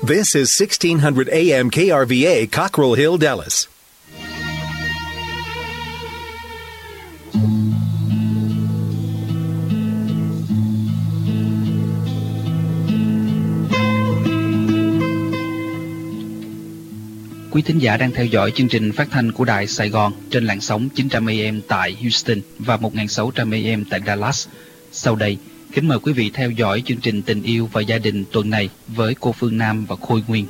This is 1600 AM KRVA, Cockrell Hill, Dallas. Quý thính giả đang theo dõi chương trình phát thanh của Đài Sài Gòn trên làn sóng 900 AM tại Houston và 1600 AM tại Dallas. Sau đây, kính mời quý vị theo dõi chương trình Tình yêu và gia đình tuần này với cô Phương Nam và Khôi Nguyên.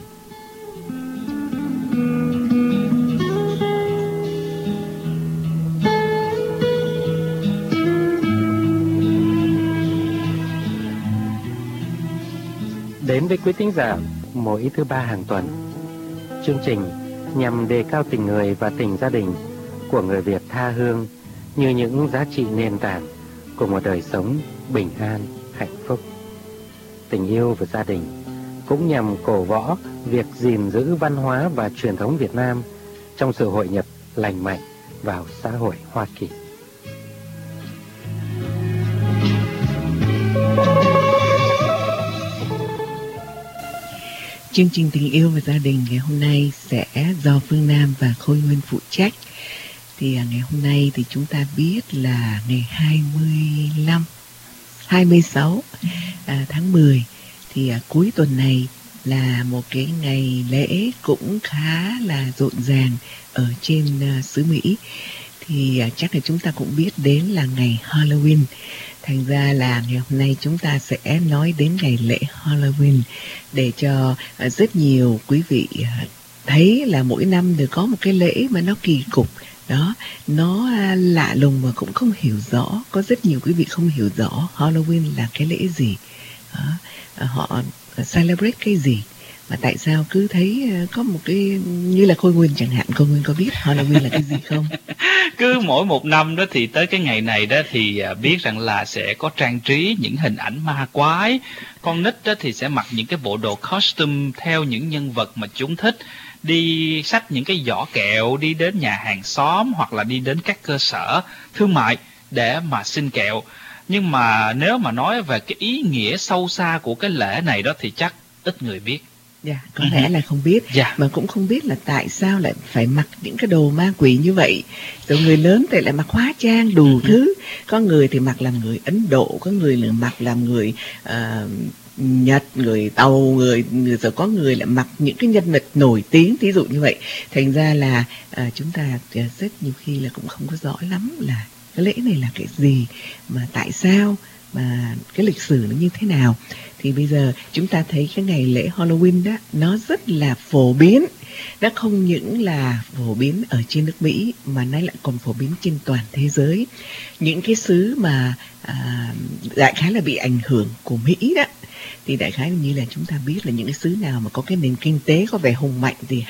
Đến với quý thính giả mỗi thứ ba hàng tuần, chương trình nhằm đề cao tình người và tình gia đình của người Việt tha hương như những giá trị nền tảng của một đời sống bình an, hạnh phúc. Tình yêu và gia đình cũng nhằm cổ võ việc gìn giữ văn hóa và truyền thống Việt Nam trong sự hội nhập lành mạnh vào xã hội Hoa Kỳ. Chương trình Tình yêu và gia đình ngày hôm nay sẽ do Phương Nam và Khôi Nguyên phụ trách. Thì ngày hôm nay thì chúng ta biết là ngày 26 tháng 10 thì cuối tuần này là một cái ngày lễ cũng khá là rộn ràng ở trên xứ Mỹ. Thì chắc là chúng ta cũng biết đến là ngày Halloween. Thành ra là ngày hôm nay chúng ta sẽ nói đến ngày lễ Halloween để cho rất nhiều quý vị thấy là mỗi năm đều có một cái lễ mà nó kỳ cục. Đó, nó lạ lùng mà cũng không hiểu rõ. Có rất nhiều quý vị không hiểu rõ Halloween là cái lễ gì, họ celebrate cái gì, mà tại sao cứ thấy có một cái như là Khôi Nguyên chẳng hạn. Khôi Nguyên có biết Halloween là cái gì không? Cứ mỗi một năm đó thì tới cái ngày này đó thì biết rằng là sẽ có trang trí những hình ảnh ma quái. Con nít đó thì sẽ mặc những cái bộ đồ costume theo những nhân vật mà chúng thích, đi xách những cái giỏ kẹo, đi đến nhà hàng xóm hoặc là đi đến các cơ sở thương mại để mà xin kẹo. Nhưng mà nếu mà nói về cái ý nghĩa sâu xa của cái lễ này đó thì chắc ít người biết. Dạ, có lẽ là không biết, mà cũng không biết là tại sao lại phải mặc những cái đồ ma quỷ như vậy. Rồi người lớn thì lại mặc hóa trang đủ thứ. Có người thì mặc làm người Ấn Độ, có người là mặc làm người Nhật, người Tàu, người rồi có người lại mặc những cái nhân vật nổi tiếng, ví dụ như vậy. Thành ra là chúng ta rất nhiều khi là cũng không có rõ lắm là cái lễ này là cái gì, mà tại sao, mà cái lịch sử nó như thế nào. Thì bây giờ chúng ta thấy cái ngày lễ Halloween đó nó rất là phổ biến. Nó không những là phổ biến ở trên nước Mỹ mà nó lại còn phổ biến trên toàn thế giới. Những cái xứ mà đại khái là bị ảnh hưởng của Mỹ đó, thì đại khái như là chúng ta biết là những cái xứ nào mà có cái nền kinh tế có vẻ hùng mạnh thì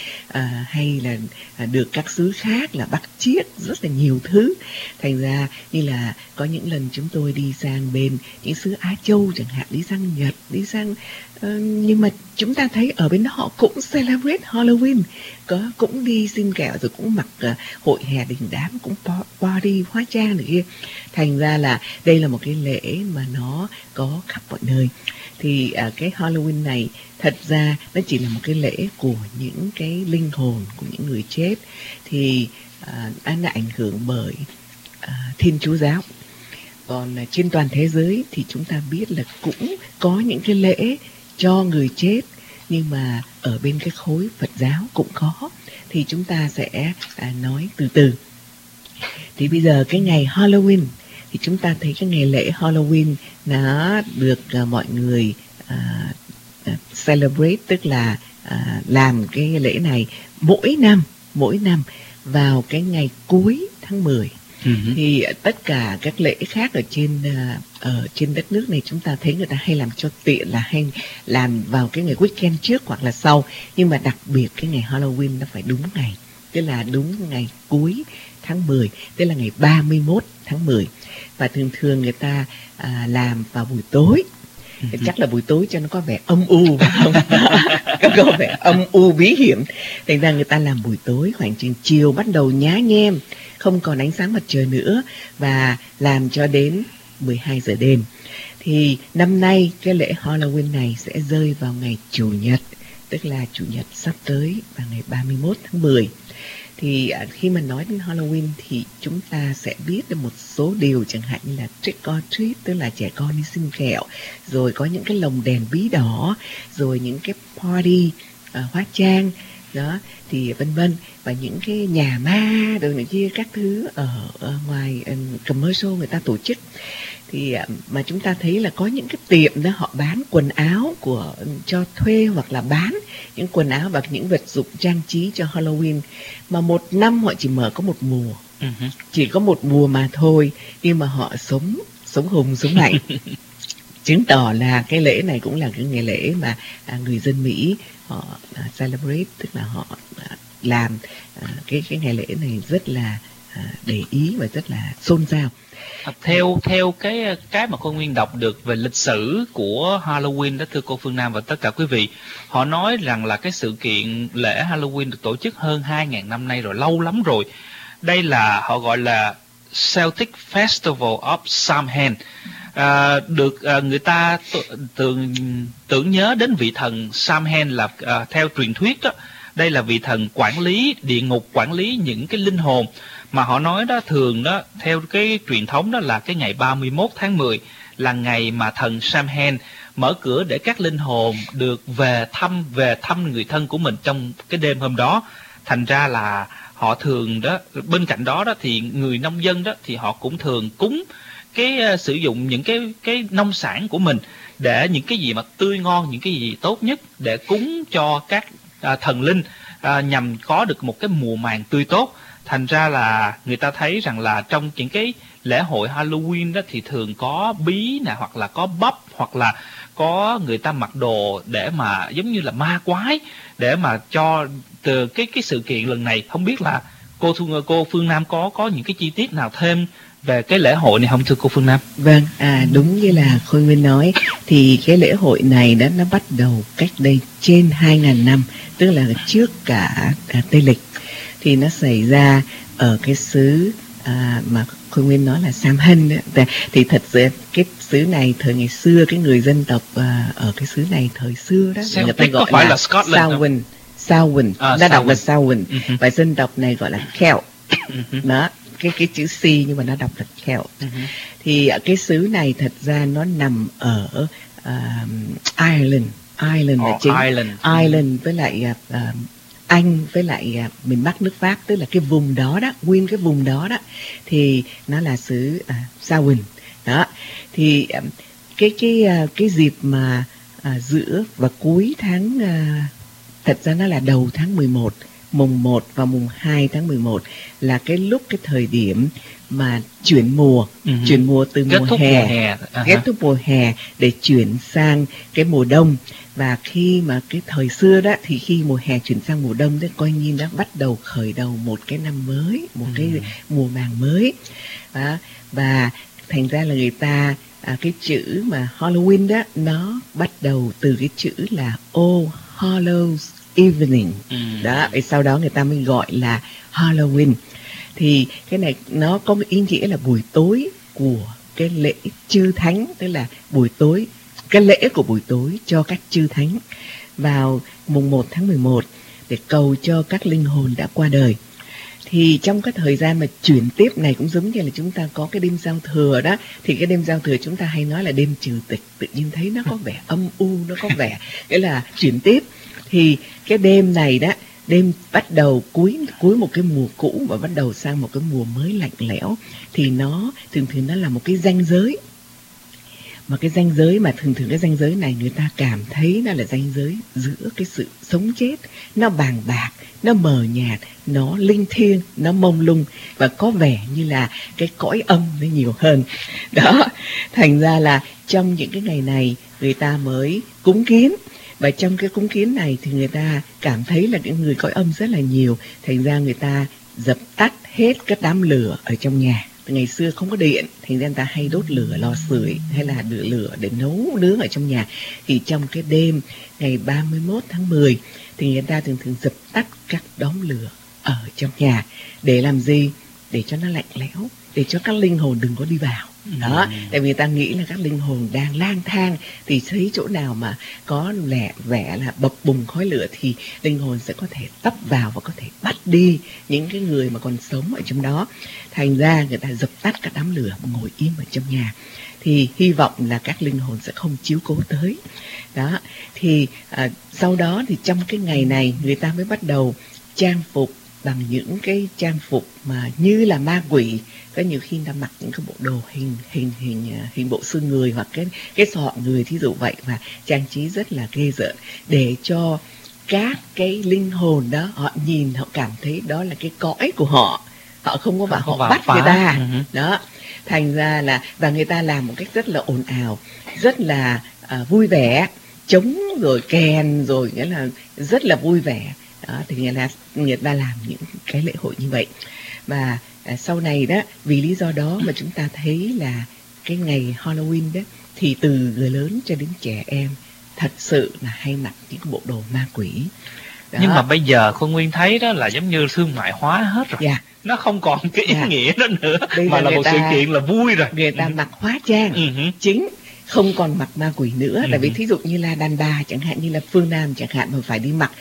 hay là được các xứ khác là bắt chiết rất là nhiều thứ. Thành ra như là có những lần chúng tôi đi sang bên những xứ Á Châu chẳng hạn, đi sang Nhật, đi sang nhưng mà chúng ta thấy ở bên đó họ cũng celebrate Halloween, cũng đi xin kẹo, rồi cũng mặc hội hè đình đám, cũng party hóa trang này kia. Thành ra là đây là một cái lễ mà nó có khắp mọi nơi. Thì cái Halloween này thật ra nó chỉ là một cái lễ của những cái linh hồn của những người chết, thì nó ảnh hưởng bởi Thiên Chúa giáo. Còn trên toàn thế giới thì chúng ta biết là cũng có những cái lễ cho người chết, nhưng mà ở bên cái khối Phật giáo cũng có. Thì chúng ta sẽ nói từ từ. Thì bây giờ cái ngày Halloween thì chúng ta thấy cái ngày lễ Halloween nó được mọi người celebrate, tức là làm cái lễ này mỗi năm vào cái ngày cuối tháng 10. Thì tất cả các lễ khác ở trên đất nước này chúng ta thấy người ta hay làm cho tiện là hay làm vào cái ngày weekend trước hoặc là sau. Nhưng mà đặc biệt cái ngày Halloween nó phải đúng ngày, tức là đúng ngày cuối tháng 10, tức là ngày 31 tháng 10. Và thường người ta làm vào buổi tối. Chắc là buổi tối cho nó có vẻ âm u phải không? Có vẻ âm u bí hiểm. Thành ra người ta làm buổi tối, khoảng chừng chiều bắt đầu nhá nhem, không còn ánh sáng mặt trời nữa, và làm cho đến 12 giờ đêm. Thì năm nay cái lễ Halloween này sẽ rơi vào ngày Chủ nhật, tức là Chủ nhật sắp tới vào ngày 31 tháng 10. Thì khi mà nói đến Halloween thì chúng ta sẽ biết được một số điều, chẳng hạn như là trick or treat, tức là trẻ con đi xin kẹo, rồi có những cái lồng đèn bí đỏ, rồi những cái party hóa trang đó, thì vân vân, và những cái nhà ma rồi này kia các thứ ở ngoài commercial người ta tổ chức. Thì mà chúng ta thấy là có những cái tiệm đó họ bán quần áo cho thuê, hoặc là bán những quần áo và những vật dụng trang trí cho Halloween, mà một năm họ chỉ mở có một mùa, chỉ có một mùa mà thôi, nhưng mà họ sống hùng sống mạnh. Chứng tỏ là cái lễ này cũng là cái ngày lễ mà người dân Mỹ họ celebrate, tức là họ làm cái ngày lễ này rất là để ý và rất là xôn xao. Theo cái mà cô Nguyên đọc được về lịch sử của Halloween đó, thưa cô Phương Nam và tất cả quý vị, họ nói rằng là cái sự kiện lễ Halloween được tổ chức hơn 2.000 năm nay rồi, lâu lắm rồi. Đây là họ gọi là Celtic Festival of Samhain. Được người ta tưởng nhớ đến vị thần Samhain là theo truyền thuyết đó, đây là vị thần quản lý địa ngục, quản lý những cái linh hồn, mà họ nói đó thường đó theo cái truyền thống đó là cái ngày 31 tháng 10 là ngày mà thần Samhain mở cửa để các linh hồn được về thăm người thân của mình trong cái đêm hôm đó. Thành ra là họ thường đó, bên cạnh đó đó thì người nông dân đó thì họ cũng thường cúng sử dụng những cái nông sản của mình để những cái gì mà tươi ngon, những cái gì tốt nhất để cúng cho các thần linh, nhằm có được một cái mùa màng tươi tốt. Thành ra là người ta thấy rằng là trong những cái lễ hội Halloween đó thì thường có bí nè, hoặc là có bắp, hoặc là có người ta mặc đồ để mà giống như là ma quái, để mà cho từ cái sự kiện lần này. Không biết là cô Phương Nam có những cái chi tiết nào thêm về cái lễ hội này không thưa cô Phương Nam? Vâng, đúng như là Khôi Nguyên nói, thì cái lễ hội này nó bắt đầu cách đây trên 2.000 năm, tức là trước cả Tây Lịch. Thì nó xảy ra ở cái xứ mà Khôi Nguyên nói là Samhain. Thì thật sự cái xứ này thời ngày xưa, cái người dân tộc ở cái xứ này thời xưa đó, người ta gọi là Samhain, đã đọc là Samhain, và dân tộc này gọi là Celt. Đó, cái chữ C nhưng mà nó đọc là Celt. Thì cái xứ này thật ra nó nằm ở Ireland là chính. Ireland với lại Anh với lại miền Bắc nước Pháp, tức là cái vùng đó đó, nguyên cái vùng đó đó thì nó là xứ Samhain. Đó. Thì cái dịp mà giữa và cuối tháng, thật ra nó là đầu tháng 11, mùng 1 và mùng 2 tháng 11 là cái lúc, cái thời điểm mà chuyển mùa từ kết thúc mùa hè để chuyển sang cái mùa đông. Và khi mà cái thời xưa đó thì khi mùa hè chuyển sang mùa đông đó, coi như đã bắt đầu khởi đầu một cái năm mới, một cái mùa màng mới. Và thành ra là người ta cái chữ mà Halloween đó nó bắt đầu từ cái chữ là All Hallows Evening. Đó, sau đó người ta mới gọi là Halloween. Thì cái này nó có ý nghĩa là buổi tối của cái lễ chư thánh, tức là buổi tối, cái lễ của buổi tối cho các chư thánh vào mùng 1 tháng 11 để cầu cho các linh hồn đã qua đời. Thì trong cái thời gian mà chuyển tiếp này cũng giống như là chúng ta có cái đêm giao thừa đó, thì cái đêm giao thừa chúng ta hay nói là đêm trừ tịch, tự nhiên thấy nó có vẻ âm u, nó có vẻ nghĩa là chuyển tiếp. Thì cái đêm này đó, đêm bắt đầu cuối một cái mùa cũ và bắt đầu sang một cái mùa mới lạnh lẽo, thì nó thường nó là một cái ranh giới. Mà cái ranh giới mà thường cái ranh giới này người ta cảm thấy nó là ranh giới giữa cái sự sống chết, nó bàng bạc, nó mờ nhạt, nó linh thiêng, nó mông lung, và có vẻ như là cái cõi âm nó nhiều hơn. Đó, thành ra là trong những cái ngày này người ta mới cúng kiến. Và trong cái cúng kiến này thì người ta cảm thấy là những người cõi âm rất là nhiều. Thành ra người ta dập tắt hết các đám lửa ở trong nhà. Ngày xưa không có điện, thành ra người ta hay đốt lửa, lò sưởi hay là lửa để nấu nướng ở trong nhà. Thì trong cái đêm ngày 31 tháng 10 thì người ta thường dập tắt các đống lửa ở trong nhà. Để làm gì? Để cho nó lạnh lẽo, để cho các linh hồn đừng có đi vào. Đó, tại vì ta nghĩ là các linh hồn đang lang thang, thì thấy chỗ nào mà có vẻ là bập bùng khói lửa thì linh hồn sẽ có thể tấp vào và có thể bắt đi những cái người mà còn sống ở trong đó. Thành ra người ta dập tắt các đám lửa và ngồi im ở trong nhà, thì hy vọng là các linh hồn sẽ không chiếu cố tới. Đó, thì sau đó thì trong cái ngày này người ta mới bắt đầu trang phục bằng những cái trang phục mà như là ma quỷ. Có nhiều khi ta mặc những cái bộ đồ hình bộ xương người hoặc cái sọ người thí dụ vậy, và trang trí rất là ghê rợn để cho các cái linh hồn đó họ nhìn, họ cảm thấy đó là cái cõi của họ, họ không có vào họ bắt người ta. Đó, thành ra là và người ta làm một cách rất là ồn ào, rất là vui vẻ, trống rồi kèn rồi, nghĩa là rất là vui vẻ. Đó, thì người ta làm những cái lễ hội như vậy. Và sau này đó, vì lý do đó mà chúng ta thấy là cái ngày Halloween đó thì từ người lớn cho đến trẻ em thật sự là hay mặc những cái bộ đồ ma quỷ. Đó. Nhưng mà bây giờ Khôn Nguyên thấy đó là giống như thương mại hóa hết rồi. Nó không còn cái ý nghĩa đó nữa, bây mà là một sự kiện là vui rồi. Người ta mặc hóa trang chính, không còn mặc ma quỷ nữa. Tại vì thí dụ như là đàn bà chẳng hạn, như là phương Nam chẳng hạn, mà phải đi mặc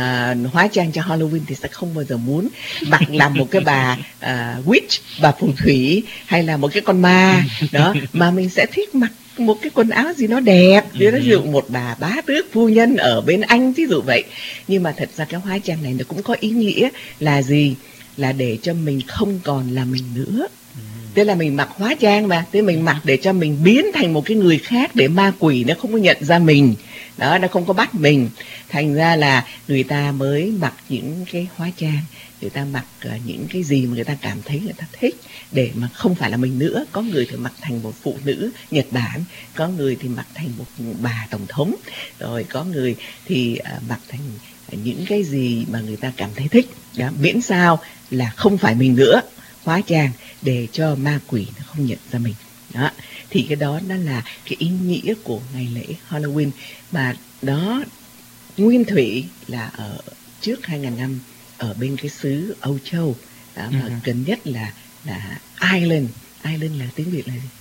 hóa trang cho Halloween thì sẽ không bao giờ muốn mặc làm một cái bà witch, bà phù thủy, hay là một cái con ma đó, mà mình sẽ thích mặc một cái quần áo gì nó đẹp, ví dụ một bà bá tước phu nhân ở bên Anh thí dụ vậy. Nhưng mà thật ra cái hóa trang này nó cũng có ý nghĩa là gì? Là để cho mình không còn là mình nữa. Tức là mình mặc hóa trang mà, tức mình mặc để cho mình biến thành một cái người khác, để ma quỷ nó không có nhận ra mình. Đó, nó không có bắt mình. Thành ra là người ta mới mặc những cái hóa trang, người ta mặc những cái gì mà người ta cảm thấy người ta thích, để mà không phải là mình nữa. Có người thì mặc thành một phụ nữ Nhật Bản, có người thì mặc thành một bà tổng thống, rồi có người thì mặc thành những cái gì mà người ta cảm thấy thích. Đó, miễn sao là không phải mình nữa, hóa trang để cho ma quỷ nó không nhận ra mình. Đó, thì cái đó là cái ý nghĩa của ngày lễ Halloween. Mà đó nguyên thủy là ở trước 2000 năm ở bên cái xứ Âu Châu. Đó, mà gần nhất là Ireland. Ireland là tiếng Việt là gì?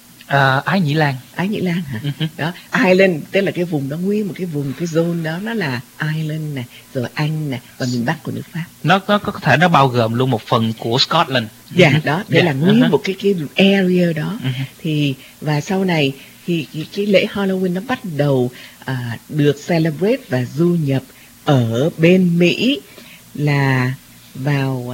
Ái Nhĩ Lan. Ái Nhĩ Lan hả? Đó, Ireland tức là cái vùng đó, nguyên một cái vùng, cái zone đó nó là Ireland này, rồi Anh này, và miền Bắc của nước Pháp. Nó có thể nó bao gồm luôn một phần của Scotland. Dạ, đó, thế là nguyên một cái area đó. Thì và sau này thì cái lễ Halloween nó bắt đầu được celebrate và du nhập ở bên Mỹ là vào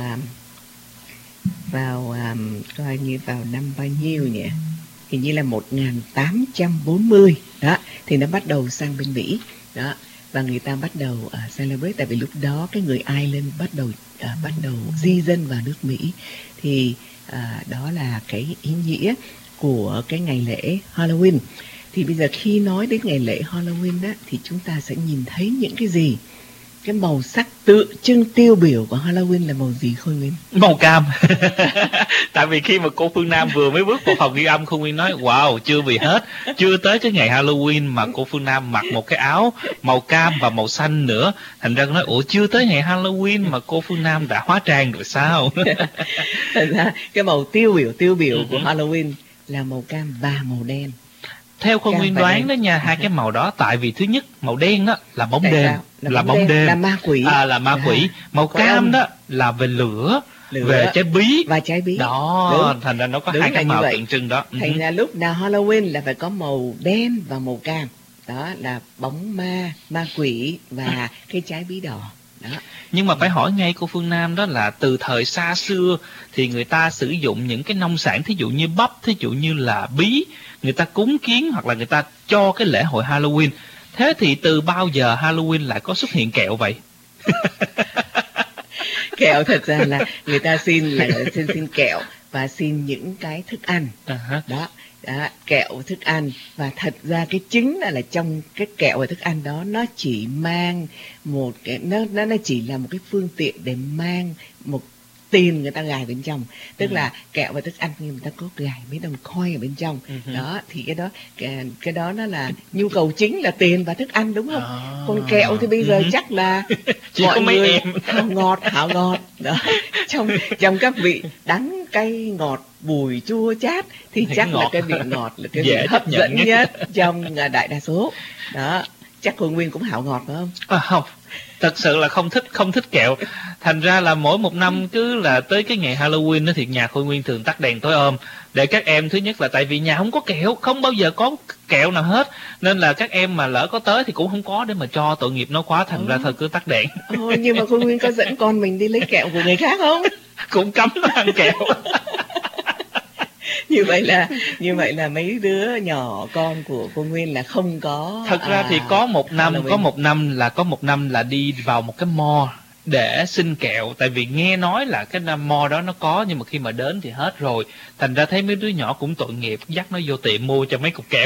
coi như vào năm bao nhiêu nhỉ? Hình như là 1840 đó, thì nó bắt đầu sang bên Mỹ đó, và người ta bắt đầu celebrate. Tại vì lúc đó cái người Ireland bắt đầu di dân vào nước Mỹ. Thì đó là cái ý nghĩa của cái ngày lễ Halloween. Thì bây giờ khi nói đến ngày lễ Halloween đó, thì chúng ta sẽ nhìn thấy những cái gì? Cái màu sắc tượng trưng tiêu biểu của Halloween là màu gì Khôi Nguyên? Màu cam. Tại vì khi mà cô Phương Nam vừa mới bước vào phòng ghi âm, Khôi Nguyên nói wow, chưa vì hết, chưa tới cái ngày Halloween mà cô Phương Nam mặc một cái áo màu cam và màu xanh nữa. Thành ra nói ủa, chưa tới ngày Halloween mà cô Phương Nam đã hóa trang rồi sao? Thành ra cái màu tiêu biểu của Halloween là màu cam và màu đen. Theo Khôi Nguyên đoán đó nha, hai cái màu đó, tại vì thứ nhất màu đen đó là bóng đêm, là bóng đêm, là ma quỷ, là ma quỷ. Màu cam đó là về lửa, về trái bí và trái bí đó. Đúng. Thành ra nó có hai cái màu tượng trưng đó. Thành ra lúc nào Halloween là phải có màu đen và màu cam, đó là bóng ma quỷ và cái trái bí đỏ đó. Nhưng mà phải hỏi ngay cô Phương Nam đó là từ thời xa xưa thì người ta sử dụng những cái nông sản, thí dụ như bắp, thí dụ như là bí, người ta cúng kiến hoặc là người ta cho cái lễ hội Halloween. Thế thì từ bao giờ Halloween lại có xuất hiện kẹo vậy? Kẹo thật ra là người ta xin kẹo và xin những cái thức ăn. Đó, kẹo thức ăn. Và thật ra cái chính là trong cái kẹo và thức ăn đó nó chỉ mang một cái nó chỉ là một cái phương tiện để mang một tiền người ta gài bên trong, tức là kẹo và thức ăn người ta có gài mấy đồng coin ở bên trong. Đó thì cái đó nó là nhu cầu chính là tiền và thức ăn, đúng không? Còn kẹo thì bây giờ chắc là chỉ mọi có mấy người em hảo ngọt đó, trong các vị đắng cay ngọt bùi chua chát thì chắc ngọt. là cái vị ngọt là cái vị Dễ hấp chấp nhận dẫn nhất trong đại đa số. Đó, chắc Khôi Nguyên cũng hảo ngọt phải không? Không, thật sự là không thích kẹo. Thành ra là mỗi một năm cứ là tới cái ngày Halloween đó thì nhà Khôi Nguyên thường tắt đèn tối om để các em, thứ nhất là tại vì nhà không có kẹo, không bao giờ có kẹo nào hết, nên là các em mà lỡ có tới thì cũng không có để mà cho, tội nghiệp nó quá, thành ra thôi cứ tắt đèn. Nhưng mà Khôi Nguyên có dẫn con mình đi lấy kẹo của người khác không? Cũng cấm nó ăn kẹo. Như vậy là mấy đứa nhỏ con của cô Nguyên là không có. Thật ra thì có một năm là đi vào một cái mall để xin kẹo, tại vì nghe nói là cái mall đó nó có, nhưng mà khi mà đến thì hết rồi, thành ra thấy mấy đứa nhỏ cũng tội nghiệp, dắt nó vô tiệm mua cho mấy cục kẹo.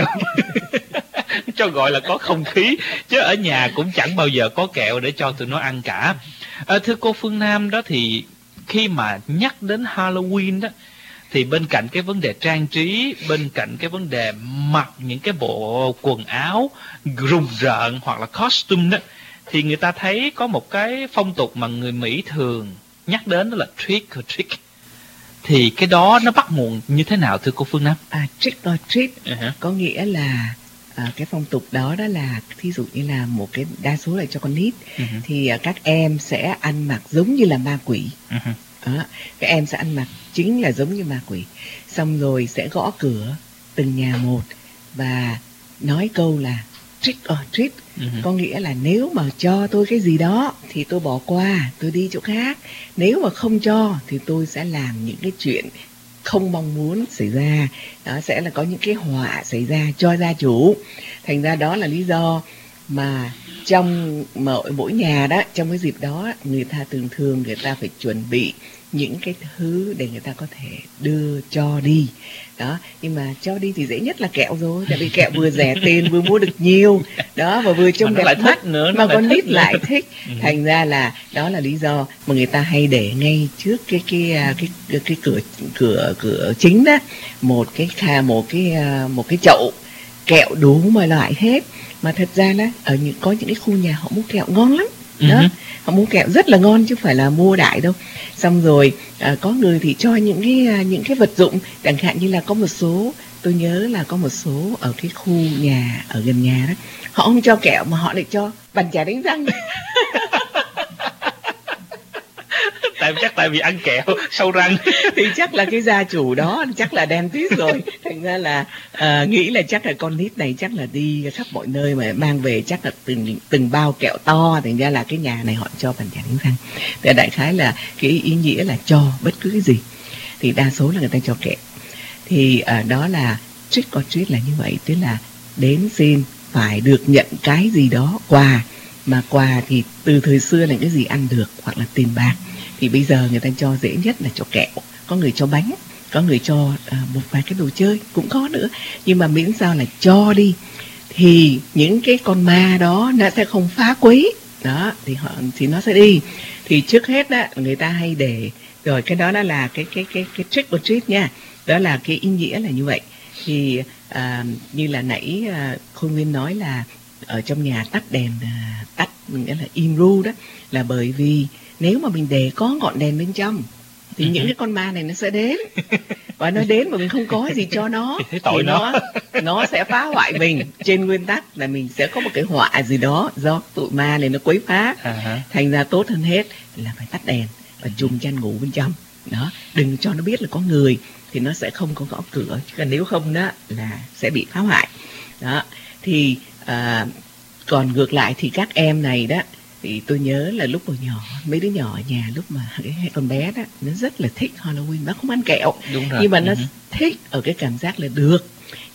Cho gọi là có không khí, chứ ở nhà cũng chẳng bao giờ có kẹo để cho tụi nó ăn cả. Thưa cô Phương Nam đó, thì khi mà nhắc đến Halloween đó thì bên cạnh cái vấn đề trang trí, bên cạnh cái vấn đề mặc những cái bộ quần áo rùng rợn hoặc là costume đó, thì người ta thấy có một cái phong tục mà người Mỹ thường nhắc đến, đó là trick or treat. Thì cái đó nó bắt nguồn như thế nào thưa cô Phương Nam? Trick or treat có nghĩa là cái phong tục đó là thí dụ như là một cái, đa số là cho con nít, thì các em sẽ ăn mặc giống như là ma quỷ. Đó, các em sẽ ăn mặc chính là giống như ma quỷ, xong rồi sẽ gõ cửa từng nhà một và nói câu là trick or treat. Có nghĩa là nếu mà cho tôi cái gì đó thì tôi bỏ qua, tôi đi chỗ khác. Nếu mà không cho thì tôi sẽ làm những cái chuyện không mong muốn xảy ra. Đó sẽ là có những cái họa xảy ra cho gia chủ. Thành ra đó là lý do mà trong mỗi nhà đó, trong cái dịp đó, người ta thường người ta phải chuẩn bị những cái thứ để người ta có thể đưa cho đi. Đó, nhưng mà cho đi thì dễ nhất là kẹo rồi, tại vì kẹo vừa rẻ tiền, vừa mua được nhiều đó, và vừa trông đẹp mắt nữa, mà con nít lại thích. Thành ra là đó là lý do mà người ta hay để ngay trước cái cửa chính đó một cái chậu kẹo đủ mọi loại hết. Mà thật ra đó, có những cái khu nhà họ mua kẹo ngon lắm đó, họ mua kẹo rất là ngon chứ không phải là mua đại đâu. Xong rồi có người thì cho những cái vật dụng, chẳng hạn như là có một số, tôi nhớ là có một số ở cái khu nhà ở gần nhà đó, họ không cho kẹo mà họ lại cho bàn chải đánh răng. Tại vì ăn kẹo sâu răng. Thì chắc là cái gia chủ đó chắc là dentist rồi, thành ra là nghĩ là chắc là con nít này chắc là đi khắp mọi nơi mà mang về chắc là từng bao kẹo to, thành ra là cái nhà này họ cho bàn chải đánh răng. Thì đại khái là cái ý nghĩa là cho bất cứ cái gì, thì đa số là người ta cho kẹo. Thì đó là trick or treat là như vậy, tức là đến xin phải được nhận cái gì đó, quà. Mà quà thì từ thời xưa là cái gì ăn được hoặc là tiền bạc, thì bây giờ người ta cho dễ nhất là cho kẹo. Có người cho bánh, có người cho một vài cái đồ chơi cũng có nữa. Nhưng mà miễn sao là cho đi thì những cái con ma đó nó sẽ không phá quấy đó, thì nó sẽ đi. Thì trước hết đó người ta hay để rồi, cái đó là cái trick or treat nha, đó là cái ý nghĩa là như vậy. Thì như là nãy Khôi Nguyên nói là ở trong nhà tắt đèn, tắt nghĩa là im ru đó, là bởi vì nếu mà mình để có ngọn đèn bên trong thì những cái con ma này nó sẽ đến, và nó đến mà mình không có gì cho nó thì nó sẽ phá hoại mình. Trên nguyên tắc là mình sẽ có một cái họa gì đó do tụi ma này nó quấy phá. Thành ra tốt hơn hết là phải tắt đèn và chùm chăn ngủ bên trong đó, đừng cho nó biết là có người, thì nó sẽ không có gõ cửa, chứ còn nếu không đó là sẽ bị phá hoại đó. Thì còn ngược lại thì các em này đó, thì tôi nhớ là lúc còn nhỏ, mấy đứa nhỏ ở nhà lúc mà cái con bé đó nó rất là thích Halloween, nó không ăn kẹo. Đúng rồi. Nhưng mà nó thích ở cái cảm giác là được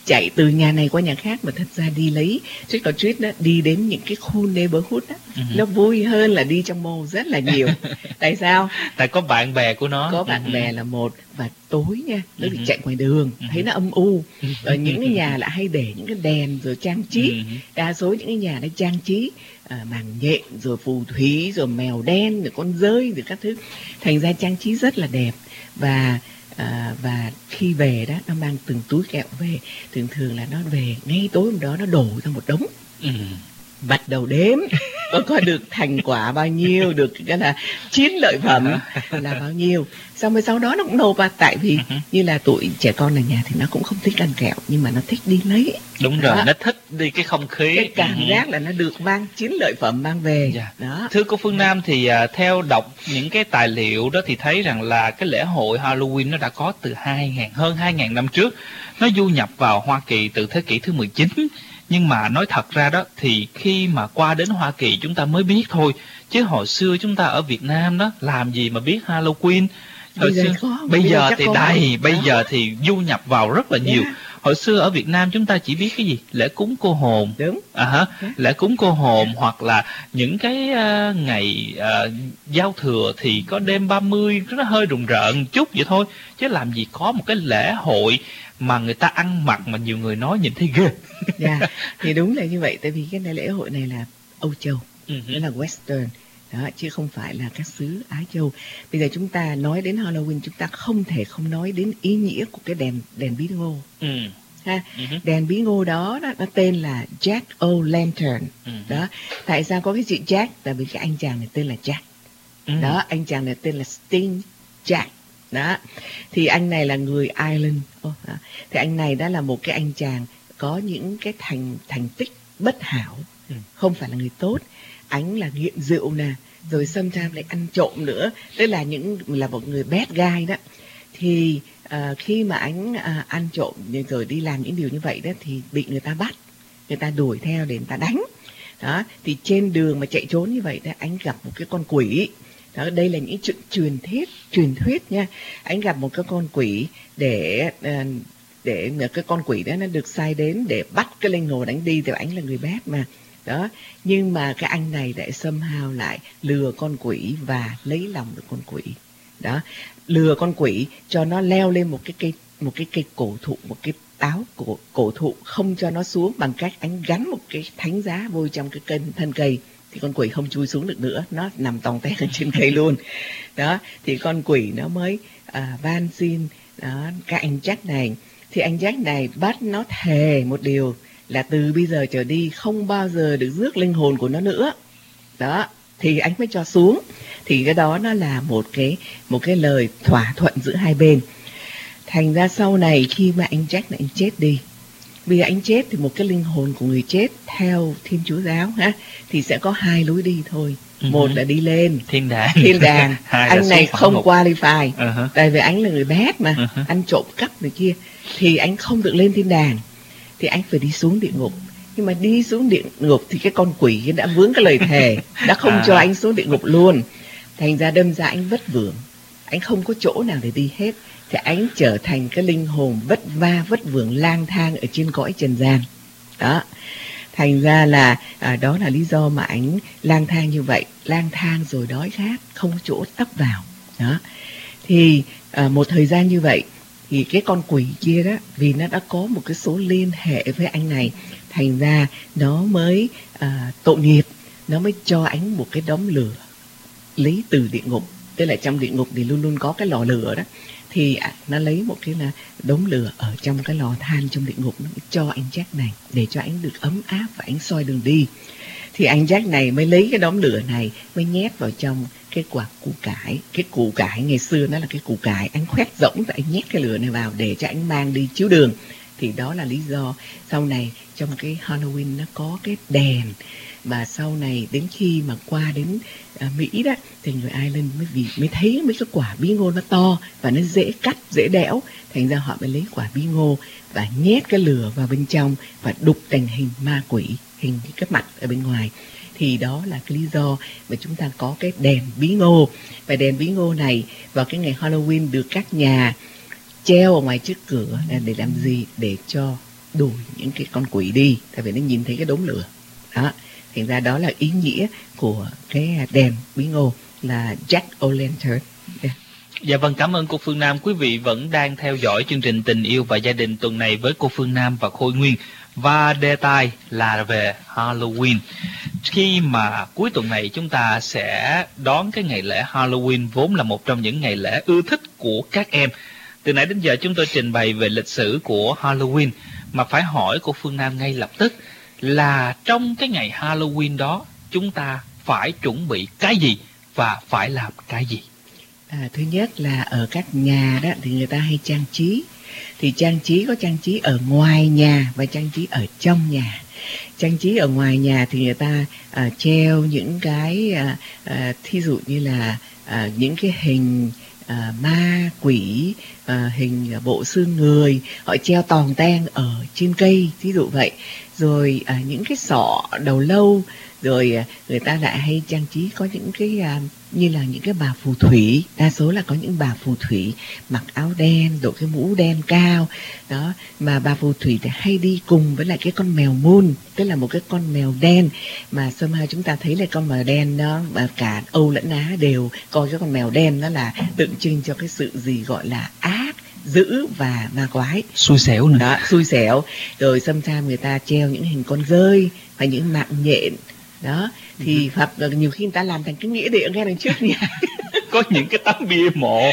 chạy từ nhà này qua nhà khác, mà thật ra đi lấy trick or treat đó, đi đến những cái khu neighborhood đó, nó vui hơn là đi trong mall rất là nhiều. Tại sao? Tại có bạn bè của nó. Có bạn bè là một, và tối nha, nó bị chạy ngoài đường, thấy nó âm u. Ở những cái nhà lại hay để những cái đèn rồi trang trí. Đa số những cái nhà nó trang trí màng nhện, rồi phù thủy, rồi mèo đen, rồi con dơi, rồi các thứ. Thành ra trang trí rất là đẹp. Và khi về đó, nó mang từng túi kẹo về. Thường là nó về ngay tối hôm đó, nó đổ ra một đống. Bắt đầu đếm có được thành quả bao nhiêu, được cái là chiến lợi phẩm là bao nhiêu. Xong rồi sau đó nó cũng nộp vào. Tại vì như là tụi trẻ con ở nhà thì nó cũng không thích ăn kẹo, nhưng mà nó thích đi lấy. Đúng rồi, nó thích đi cái không khí, cái cảm giác là nó được mang chiến lợi phẩm mang về. Đó. Thưa cô Phương Nam, thì theo đọc những cái tài liệu đó thì thấy rằng là cái lễ hội Halloween nó đã có từ hơn 2.000 năm trước. Nó du nhập vào Hoa Kỳ từ thế kỷ thứ 19. Nhưng mà nói thật ra đó, thì khi mà qua đến Hoa Kỳ chúng ta mới biết thôi. Chứ hồi xưa chúng ta ở Việt Nam đó, làm gì mà biết Halloween. Bây giờ thì đầy, bây giờ thì du nhập vào rất là nhiều. Hồi xưa ở Việt Nam chúng ta chỉ biết cái gì? Lễ cúng cô hồn. Đúng. Lễ cúng cô hồn, hoặc là những cái ngày giao thừa thì có đêm 30, nó hơi rùng rợn chút vậy thôi. Chứ làm gì có một cái lễ hội mà người ta ăn mặc mà nhiều người nói nhìn thấy ghê. Thì đúng là như vậy. Tại vì cái lễ hội này là Âu Châu, đó là Western đó, chứ không phải là các xứ Á Châu. Bây giờ chúng ta nói đến Halloween, chúng ta không thể không nói đến ý nghĩa của cái đèn bí ngô. Đèn bí ngô đó nó tên là Jack O' Lantern. Đó. Tại sao có cái chữ Jack? Tại vì cái anh chàng này tên là Jack. Đó, anh chàng này tên là Sting Jack. Đó. Thì anh này là người Ireland. Thì anh này đã là một cái anh chàng có những cái thành tích bất hảo, không phải là người tốt. Anh là nghiện rượu nè, rồi sometimes lại ăn trộm nữa, tức là là một người bad guy đó. Thì khi mà anh ăn trộm rồi đi làm những điều như vậy đó, thì bị người ta bắt, người ta đuổi theo để người ta đánh. Đó, thì trên đường mà chạy trốn như vậy đó, anh gặp một cái con quỷ. Đó, đây là những chuyện truyền thuyết nha. Anh gặp một cái con quỷ để cái con quỷ đó nó được sai đến để bắt cái linh hồn đánh đi, thì anh là người bad mà. Đó, nhưng mà cái anh này lại somehow lại lừa con quỷ và lấy lòng được con quỷ. Đó, lừa con quỷ cho nó leo lên một cái cây cổ thụ, một cái táo cổ thụ, không cho nó xuống bằng cách anh gắn một cái thánh giá vô trong cái thân cây, thì con quỷ không chui xuống được nữa, nó nằm tòng te ở trên cây luôn. Đó, thì con quỷ nó mới van xin đó các anh Jack này. Thì anh Jack này bắt nó thề một điều là từ bây giờ trở đi không bao giờ được rước linh hồn của nó nữa. Đó, thì anh mới cho xuống. Thì cái đó nó là một cái lời thỏa thuận giữa hai bên. Thành ra sau này khi mà anh Jack này anh chết đi, bây giờ anh chết thì một cái linh hồn của người chết theo Thiên Chúa giáo thì sẽ có hai lối đi thôi. Một là đi lên thiên đàng. Anh này không qualify, tại vì anh là người bad mà, anh trộm cắp này kia, thì anh không được lên thiên đàng, thì anh phải đi xuống địa ngục. Nhưng mà đi xuống địa ngục thì cái con quỷ đã vướng cái lời thề, đã không cho anh xuống địa ngục luôn. Thành ra đâm ra anh vất vưởng, anh không có chỗ nào để đi hết, thì anh trở thành cái linh hồn vất vưởng lang thang ở trên cõi trần gian. Đó, thành ra là đó là lý do mà anh lang thang như vậy, lang thang rồi đói khát, không có chỗ tấp vào. Đó, thì một thời gian như vậy thì cái con quỷ kia đó, vì nó đã có một cái số liên hệ với anh này, thành ra nó mới tội nghiệp, nó mới cho anh một cái đống lửa lấy từ địa ngục. Tức là trong địa ngục thì luôn luôn có cái lò lửa đó, thì nó lấy một cái là đống lửa ở trong cái lò than trong địa ngục, nó cho anh Jack này để cho anh được ấm áp và anh soi đường đi. Thì anh Jack này mới lấy cái đống lửa này, mới nhét vào trong cái quả củ cải. Cái củ cải ngày xưa nó là cái củ cải, anh khoét rỗng và anh nhét cái lửa này vào để cho anh mang đi chiếu đường. Thì đó là lý do sau này trong cái Halloween nó có cái đèn. Và sau này đến khi mà qua đến Mỹ đó, thì người Ireland mới thấy mấy cái quả bí ngô nó to và nó dễ cắt, dễ đẽo. Thành ra họ mới lấy quả bí ngô và nhét cái lửa vào bên trong và đục thành hình ma quỷ, hình cái mặt ở bên ngoài. Thì đó là cái lý do mà chúng ta có cái đèn bí ngô. Và đèn bí ngô này vào cái ngày Halloween được các nhà treo ở ngoài trước cửa để làm gì? Để cho đuổi những cái con quỷ đi, tại vì nó nhìn thấy cái đống lửa đó. Thành ra đó là ý nghĩa của cái đèn bí ngô là Jack-o'-lantern. Dạ vâng, cảm ơn cô Phương Nam. Quý vị vẫn đang theo dõi chương trình Tình Yêu và Gia Đình tuần này với cô Phương Nam và Khôi Nguyên, và đề tài là về Halloween. Khi mà cuối tuần này chúng ta sẽ đón cái ngày lễ Halloween, vốn là một trong những ngày lễ ưa thích của các em. Từ nãy đến giờ chúng tôi trình bày về lịch sử của Halloween, mà phải hỏi cô Phương Nam ngay lập tức là trong cái ngày Halloween đó chúng ta phải chuẩn bị cái gì và phải làm cái gì? Thứ nhất là ở các nhà đó thì người ta hay trang trí. Thì trang trí có trang trí ở ngoài nhà và trang trí ở trong nhà. Trang trí ở ngoài nhà thì người ta treo những cái thí dụ như là những cái hình ma quỷ, hình bộ xương người, họ treo tòn ten ở trên cây, thí dụ vậy. Rồi những cái sọ đầu lâu, rồi người ta lại hay trang trí có những cái như là những cái bà phù thủy, đa số là có những bà phù thủy mặc áo đen, đội cái mũ đen cao đó, mà bà phù thủy thì hay đi cùng với lại cái con mèo Moon, tức là một cái con mèo đen, mà somehow chúng ta thấy là con mèo đen đó, mà cả Âu lẫn Á đều coi cái con mèo đen đó là tượng trưng cho cái sự gì gọi là ác, dữ và ma quái, xui xẻo nữa đó, xui xẻo. Rồi sometimes người ta treo những hình con dơi và những mạng nhện đó, thì hoặc là nhiều khi người ta làm thành cái nghĩa địa ngay đằng trước nhà. Có những cái tấm bia mộ,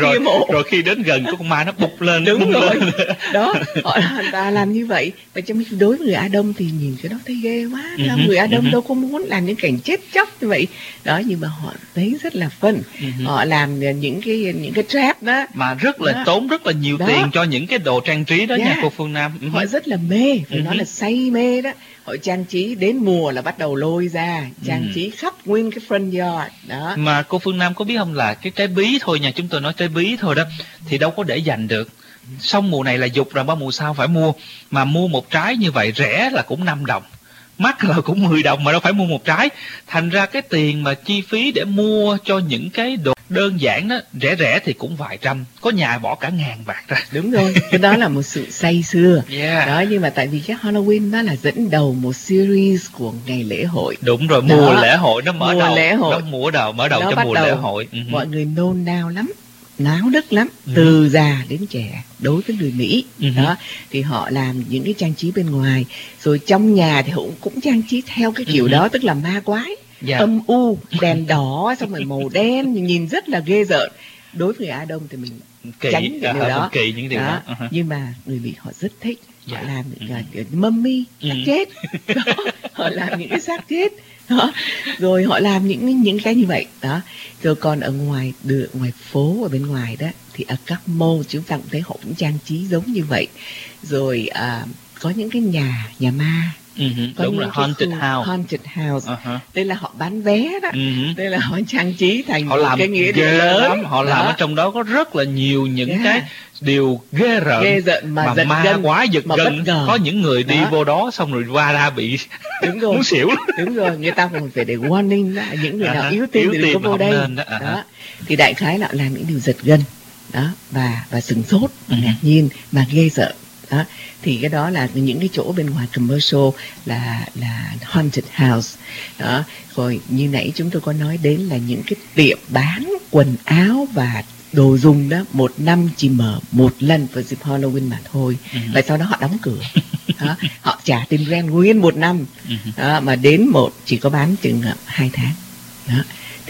rồi khi đến gần có con ma nó bục lên. Đúng rồi lên. Đó, người ta làm như vậy. Và trong khi đối với người Á Đông thì nhìn cái đó thấy ghê quá. Người Á Đông đâu có muốn làm những cảnh chết chóc như vậy đó, nhưng mà họ thấy rất là fun. Họ làm những cái trap đó mà rất là tốn rất là nhiều tiền cho những cái đồ trang trí đó nha cô Phương Nam. Họ rất là mê, phải nói là say mê đó. Họ trang trí đến mùa là bắt đầu lôi ra, trang trí khắp nguyên cái front yard đó. Mà cô Phương Nam có biết không, là cái trái bí thôi nha, chúng tôi nói trái bí thôi đó, thì đâu có để dành được. Xong mùa này là dục rồi, ba mùa sau phải mua. Mà mua một trái như vậy rẻ là cũng 5 đồng, mắc là cũng 10 đồng, mà đâu phải mua một trái. Thành ra cái tiền mà chi phí để mua cho những cái đồ đơn giản đó, rẻ thì cũng vài trăm, có nhà bỏ cả 1000 bạc ra. Đúng rồi, cái đó là một sự say sưa. Đó, nhưng mà tại vì cái Halloween nó là dẫn đầu một series của ngày lễ hội. Đúng rồi, mùa lễ hội nó mở đầu, lễ hội. nó mở đầu cho mùa lễ hội. Mọi người nôn nao lắm, náo nức lắm, từ già đến trẻ đối với người Mỹ. Đó, thì họ làm những cái trang trí bên ngoài, rồi trong nhà thì họ cũng trang trí theo cái kiểu đó, tức là ma quái, âm u, đèn đỏ, xong rồi màu đen, nhìn rất là ghê rợn. Đối với người Á Đông thì mình tránh những điều đó. Kỳ những điều đó. Nhưng mà người Mỹ họ rất thích. Họ làm những mummy, xác chết. Đó, họ làm những cái xác chết. Đó. Rồi họ làm những cái như vậy đó. Rồi còn ở ngoài phố, ở bên ngoài đó, thì ở các mall chúng ta cũng thấy họ cũng trang trí giống như vậy. Rồi có những cái nhà ma. Đúng là haunted house. Đây là họ bán vé đó. Đây là họ trang trí thành họ một làm cái nghĩa địa lớn. Họ làm ở trong đó có rất là nhiều những cái điều ghê rợn mà giật ma gân, quái giật gân. Có những người đi vô đó xong rồi qua ra bị muốn xỉu. Đúng rồi, người ta còn phải để warning đó, những người nào yếu tim thì đừng có vô đây. Đó. Thì đại khái là làm những điều giật gân đó, và sửng sốt, ngạc nhiên mà ghê sợ. Đó. Thì cái đó là những cái chỗ bên ngoài commercial là haunted house đó. Rồi như nãy chúng tôi có nói đến là những cái tiệm bán quần áo và đồ dùng đó, một năm chỉ mở một lần vào dịp Halloween mà thôi. Và sau đó họ đóng cửa. Đó. Họ trả tiền rent nguyên một năm đó, mà đến chỉ có bán chừng 2 tháng đó.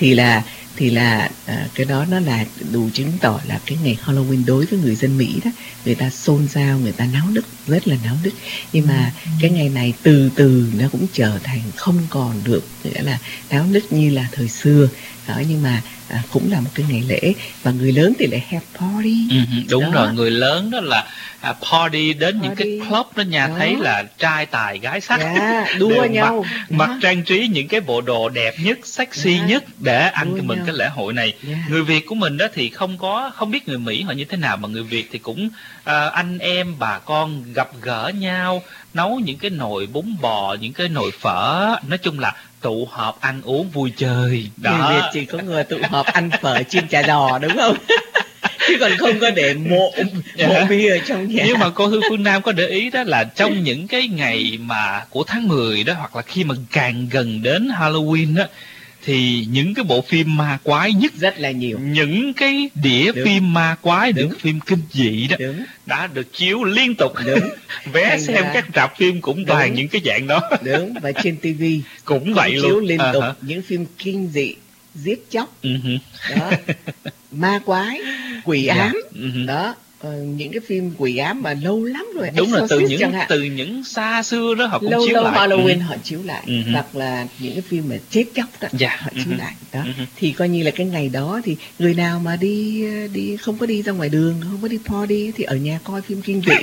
Thì là cái đó nó là đủ chứng tỏ là cái ngày Halloween đối với người dân Mỹ đó, người ta xôn xao, người ta náo nức, rất là náo nức. Nhưng mà cái ngày này từ từ nó cũng trở thành không còn được nghĩa là náo nức như là thời xưa đó. Nhưng mà cũng là một cái ngày lễ, và người lớn thì lại have party. Đúng đó. Rồi, người lớn đó là party đến những cái club đó nha, thấy là trai tài gái sắc, đua nhau, mặc trang trí những cái bộ đồ đẹp nhất, sexy nhất để ăn mừng cái lễ hội này. Người Việt của mình đó thì không biết người Mỹ họ như thế nào, mà người Việt thì cũng anh em bà con gặp gỡ nhau, nấu những cái nồi bún bò, những cái nồi phở, nói chung là tụ họp ăn uống vui chơi đó. Người Việt chỉ có người tụ họp ăn phở chiên chả giò, đúng không? chứ còn không có để mộ bia ở trong nhà. Nhưng mà cô Hương Phương Nam có để ý đó là trong những cái ngày mà của tháng 10 đó, hoặc là khi mà càng gần đến Halloween đó, thì những cái bộ phim ma quái nhất rất là nhiều, những cái đĩa phim ma quái, những phim kinh dị đó đã được chiếu liên tục. Vé xem các rạp phim cũng toàn những cái dạng đó. Và trên tivi cũng vậy chiếu luôn, liên tục những phim kinh dị, giết chóc, đó, ma quái, quỷ ám, đó. Những cái phim quỷ ám mà lâu lắm rồi, đúng là từ những xa xưa đó họ cũng lâu chiếu lâu lại. Halloween họ chiếu lại, hoặc là những cái phim mà chết chóc đó họ chiếu lại đó. Thì coi như là cái ngày đó thì người nào mà đi không có đi ra ngoài đường, không có đi party thì ở nhà coi phim kinh dị.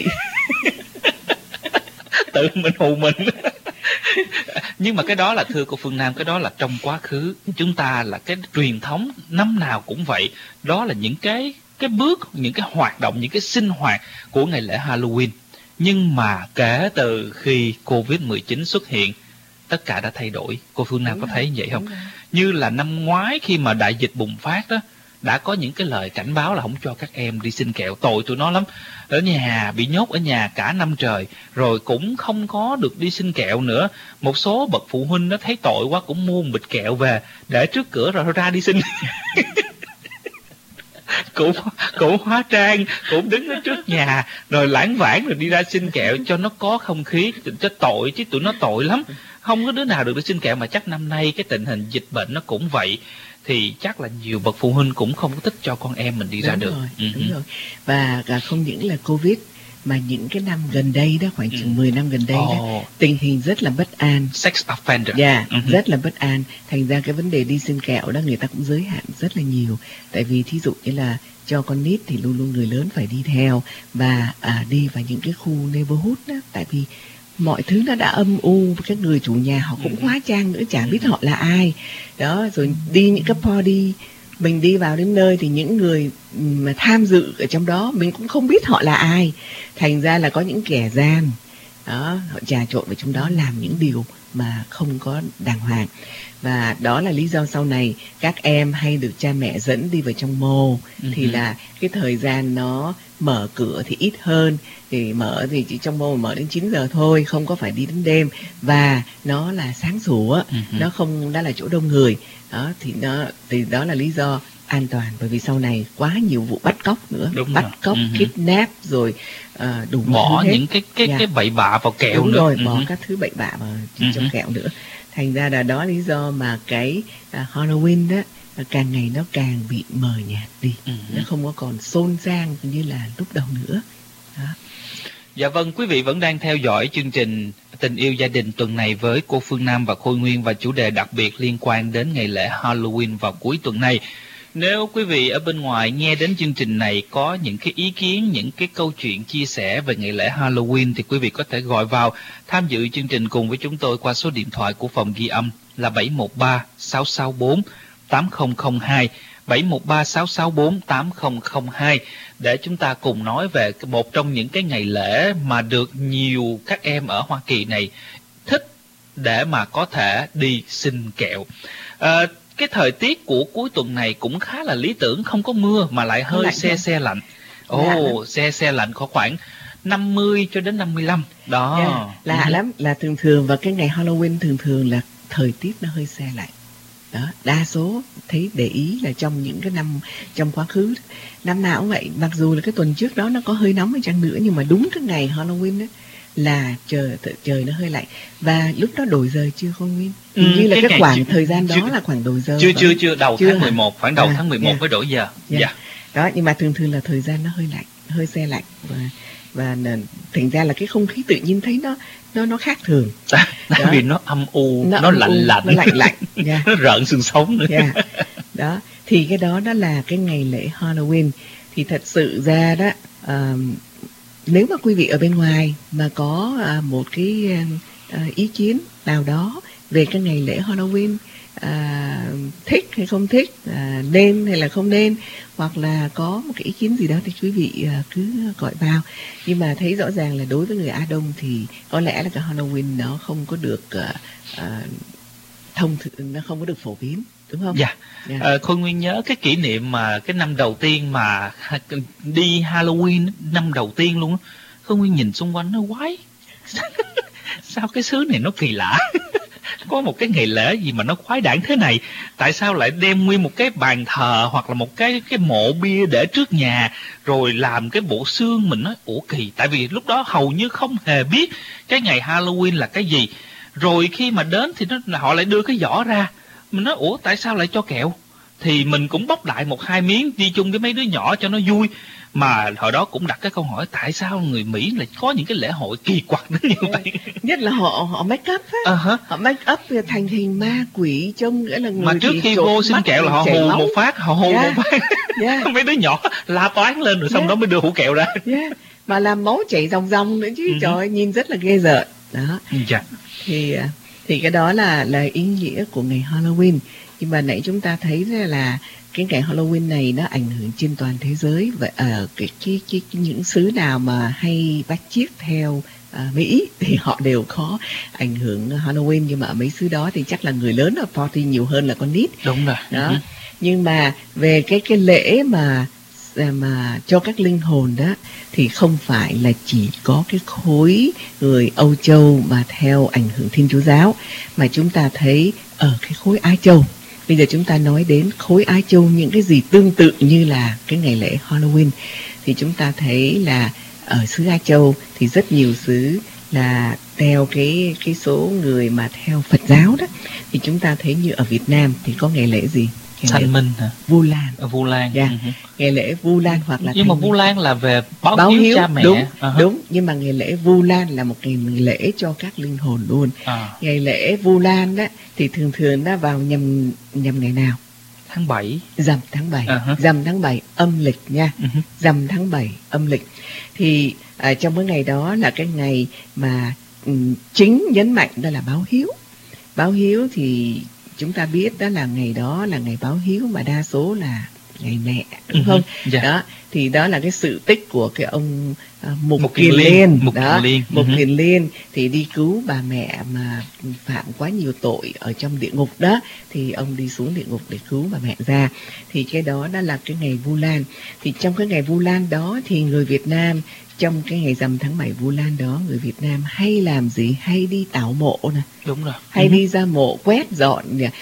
Tự mình hù mình. Nhưng mà cái đó là, thưa cô Phương Nam, cái đó là trong quá khứ. Chúng ta là cái truyền thống năm nào cũng vậy. Đó là những cái bước, những cái hoạt động, những cái sinh hoạt của ngày lễ Halloween. Nhưng mà kể từ khi Covid-19 xuất hiện, tất cả đã thay đổi. Cô Phương Nam có thấy vậy không? Như là năm ngoái khi mà đại dịch bùng phát đó, đã có những cái lời cảnh báo là không cho các em đi xin kẹo. Tội tụi nó lắm. Ở nhà, bị nhốt ở nhà cả năm trời, rồi cũng không có được đi xin kẹo nữa. Một số bậc phụ huynh nó thấy tội quá cũng mua một bịch kẹo về để trước cửa rồi ra đi xin. cũng hóa trang, cũng đứng ở trước nhà rồi lãng vãng rồi đi ra xin kẹo cho nó có không khí, cho tội chứ tụi nó tội lắm. Không có đứa nào được đi xin kẹo, mà chắc năm nay cái tình hình dịch bệnh nó cũng vậy, thì chắc là nhiều bậc phụ huynh cũng không có thích cho con em mình đi ra được. Đúng rồi. Và không những là Covid mà những cái năm gần đây đó, khoảng chừng 10 năm gần đây đó, tình hình rất là bất an. Sex offender. Rất là bất an. Thành ra cái vấn đề đi xin kẹo đó người ta cũng giới hạn rất là nhiều. Tại vì thí dụ như là cho con nít thì luôn luôn người lớn phải đi theo, và đi vào những cái khu neighborhood đó. Tại vì mọi thứ nó đã âm u, các người chủ nhà họ cũng hóa trang nữa, chả biết họ là ai. Đó, rồi đi những cái party, mình đi vào đến nơi thì những người mà tham dự ở trong đó mình cũng không biết họ là ai. Thành ra là có những kẻ gian đó, họ trà trộn vào trong đó làm những điều mà không có đàng hoàng. Và đó là lý do sau này các em hay được cha mẹ dẫn đi vào trong mall, thì là cái thời gian nó mở cửa thì ít hơn, thì mở thì chỉ trong mall mở đến 9 giờ thôi, không có phải đi đến đêm, và nó là sáng sủa, nó không đã là chỗ đông người đó, thì đó là lý do an toàn. Bởi vì sau này quá nhiều vụ bắt cóc nữa. Bắt cóc, kidnap rồi đủ bỏ những cái bậy bạ vào kẹo. Đúng nữa. Rồi, bỏ các thứ bậy bạ vào trong kẹo nữa. Thành ra là đó lý do mà cái Halloween đó càng ngày nó càng bị mờ nhạt đi. Nó không có còn xôn xang như là lúc đầu nữa đó. Dạ vâng, quý vị vẫn đang theo dõi chương trình Tình yêu gia đình tuần này với cô Phương Nam và Khôi Nguyên, và chủ đề đặc biệt liên quan đến ngày lễ Halloween vào cuối tuần này. Nếu quý vị ở bên ngoài nghe đến chương trình này có những cái ý kiến, những cái câu chuyện chia sẻ về ngày lễ Halloween, thì quý vị có thể gọi vào tham dự chương trình cùng với chúng tôi qua số điện thoại của phòng ghi âm là 713-664-8002, 713-664-8002, để chúng ta cùng nói về một trong những cái ngày lễ mà được nhiều các em ở Hoa Kỳ này thích để mà có thể đi xin kẹo. Cái thời tiết của cuối tuần này cũng khá là lý tưởng, không có mưa mà lại hơi se lạnh. Se lạnh có khoảng 50 cho đến 55 đó. Lạ lắm, là thường vào cái ngày Halloween thường là thời tiết nó hơi se lạnh đó. Đa số thấy để ý là trong những cái năm trong quá khứ, năm nào cũng vậy, mặc dù là cái tuần trước đó nó có hơi nóng hay chăng nữa, nhưng mà đúng cái ngày Halloween đó là trời nó hơi lạnh. Và lúc đó đổi giờ chưa Khôi Nguyên? Như là cái khoảng thời gian đó là khoảng đổi giờ. Chưa đầu tháng 11, khoảng đầu tháng 11 mới đổi giờ. Đó, nhưng mà thường là thời gian nó hơi lạnh, hơi se lạnh, và thành ra là cái không khí tự nhiên thấy nó khác thường. Tại vì nó âm u, nó lạnh, nó rợn xương sống nữa. Đó, thì cái đó là cái ngày lễ Halloween. Thì thật sự ra đó, nếu mà quý vị ở bên ngoài mà có một cái ý kiến nào đó về cái ngày lễ Halloween, thích hay không thích, nên hay là không nên, hoặc là có một cái ý kiến gì đó, thì quý vị cứ gọi vào. Nhưng mà thấy rõ ràng là đối với người Á Đông thì có lẽ là cái Halloween nó không có được nó không có được phổ biến, đúng không? Dạ. Khôi Nguyên nhớ cái kỷ niệm mà cái năm đầu tiên mà đi Halloween, năm đầu tiên luôn. Khôi Nguyên nhìn xung quanh nó quái. Sao cái xứ này nó kỳ lạ. Có một cái ngày lễ gì mà nó khoái đản thế này. Tại sao lại đem nguyên một cái bàn thờ hoặc là một cái mộ bia để trước nhà, rồi làm cái bộ xương? Mình nói ủa kỳ. Tại vì lúc đó hầu như không hề biết cái ngày Halloween là cái gì. Rồi khi mà đến thì họ lại đưa cái giỏ ra. Mình nói ủa tại sao lại cho kẹo? Thì mình cũng bóc đại 1-2 miếng đi chung với mấy đứa nhỏ cho nó vui. Mà hồi đó cũng đặt cái câu hỏi tại sao người Mỹ lại có những cái lễ hội kỳ quặc đến như vậy. Nhất là họ make up á. Họ make up thành hình ma quỷ, trông nghĩa là người. Mà trước khi vô xin kẹo là họ hù một phát, mấy đứa nhỏ la toán lên rồi xong đó mới đưa hũ kẹo ra. Mà làm máu chảy ròng ròng nữa chứ. Trời ơi, nhìn rất là ghê rợn đó. Thì cái đó là ý nghĩa của ngày Halloween. Nhưng mà nãy chúng ta thấy là cái ngày Halloween này nó ảnh hưởng trên toàn thế giới. Và ở những xứ nào mà hay bắt chước theo Mỹ thì họ đều có ảnh hưởng Halloween. Nhưng mà ở mấy xứ đó thì chắc là người lớn ở party nhiều hơn là con nít. Đúng rồi. Đó. Nhưng mà về cái lễ mà cho các linh hồn đó thì không phải là chỉ có cái khối người Âu Châu mà theo ảnh hưởng Thiên Chúa giáo, mà chúng ta thấy ở cái khối Á Châu. Bây giờ chúng ta nói đến khối Á Châu, những cái gì tương tự như là cái ngày lễ Halloween, thì chúng ta thấy là ở xứ Á Châu thì rất nhiều xứ là theo cái số người mà theo Phật giáo đó. Thì chúng ta thấy như ở Việt Nam thì có ngày lễ gì? Thanh Minh hả? Vu Lan. Vu Lan. Ngày lễ Vu Lan hoặc là nhưng mà Vu Lan là về báo hiếu cha mẹ. Đúng, nhưng mà ngày lễ Vu Lan là một ngày lễ cho các linh hồn luôn. Ngày lễ Vu Lan đó thì thường nó vào nhằm ngày nào? Tháng 7. Rằm tháng 7. Rằm tháng 7 âm lịch nha. Rằm tháng 7 âm lịch. Thì trong cái ngày đó là cái ngày mà chính nhấn mạnh đó là báo hiếu. Báo hiếu thì chúng ta biết đó là ngày báo hiếu, mà đa số là ngày mẹ, đúng không? Đó, thì đó là cái sự tích của cái ông Mục Kiền Liên. Mục Kiền Liên thì đi cứu bà mẹ mà phạm quá nhiều tội ở trong địa ngục đó, thì ông đi xuống địa ngục để cứu bà mẹ ra. Thì cái đó là cái ngày Vu Lan. Thì trong cái ngày Vu Lan đó thì người Việt Nam trong cái ngày rằm tháng 7 Vu Lan đó, người Việt Nam hay làm gì? Hay đi tảo mộ nè. Đúng rồi. Hay đi ra mộ quét dọn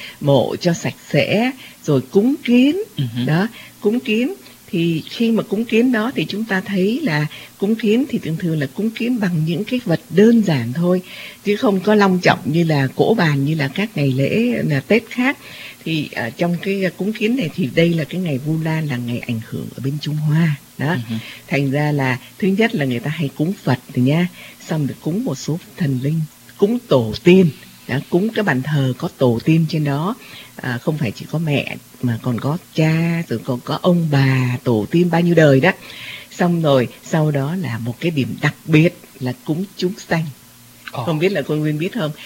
mộ cho sạch sẽ, rồi cúng kiến. Đó, cúng kiến. Thì khi mà cúng kiến đó thì chúng ta thấy là cúng kiến thì thường là cúng kiến bằng những cái vật đơn giản thôi, chứ không có long trọng như là cỗ bàn như là các ngày lễ là Tết khác. Thì trong cái cúng kiến này thì đây là cái ngày Vu Lan, là ngày ảnh hưởng ở bên Trung Hoa đó. Thành ra là thứ nhất là người ta hay cúng Phật thì nha, xong rồi cúng một số thần linh, cúng tổ tiên đó, cúng cái bàn thờ có tổ tiên trên đó. Không phải chỉ có mẹ mà còn có cha, rồi còn có ông bà, tổ tiên bao nhiêu đời đó. Xong rồi sau đó là một cái điểm đặc biệt là cúng chúng sanh. Không biết là cô Nguyên biết không?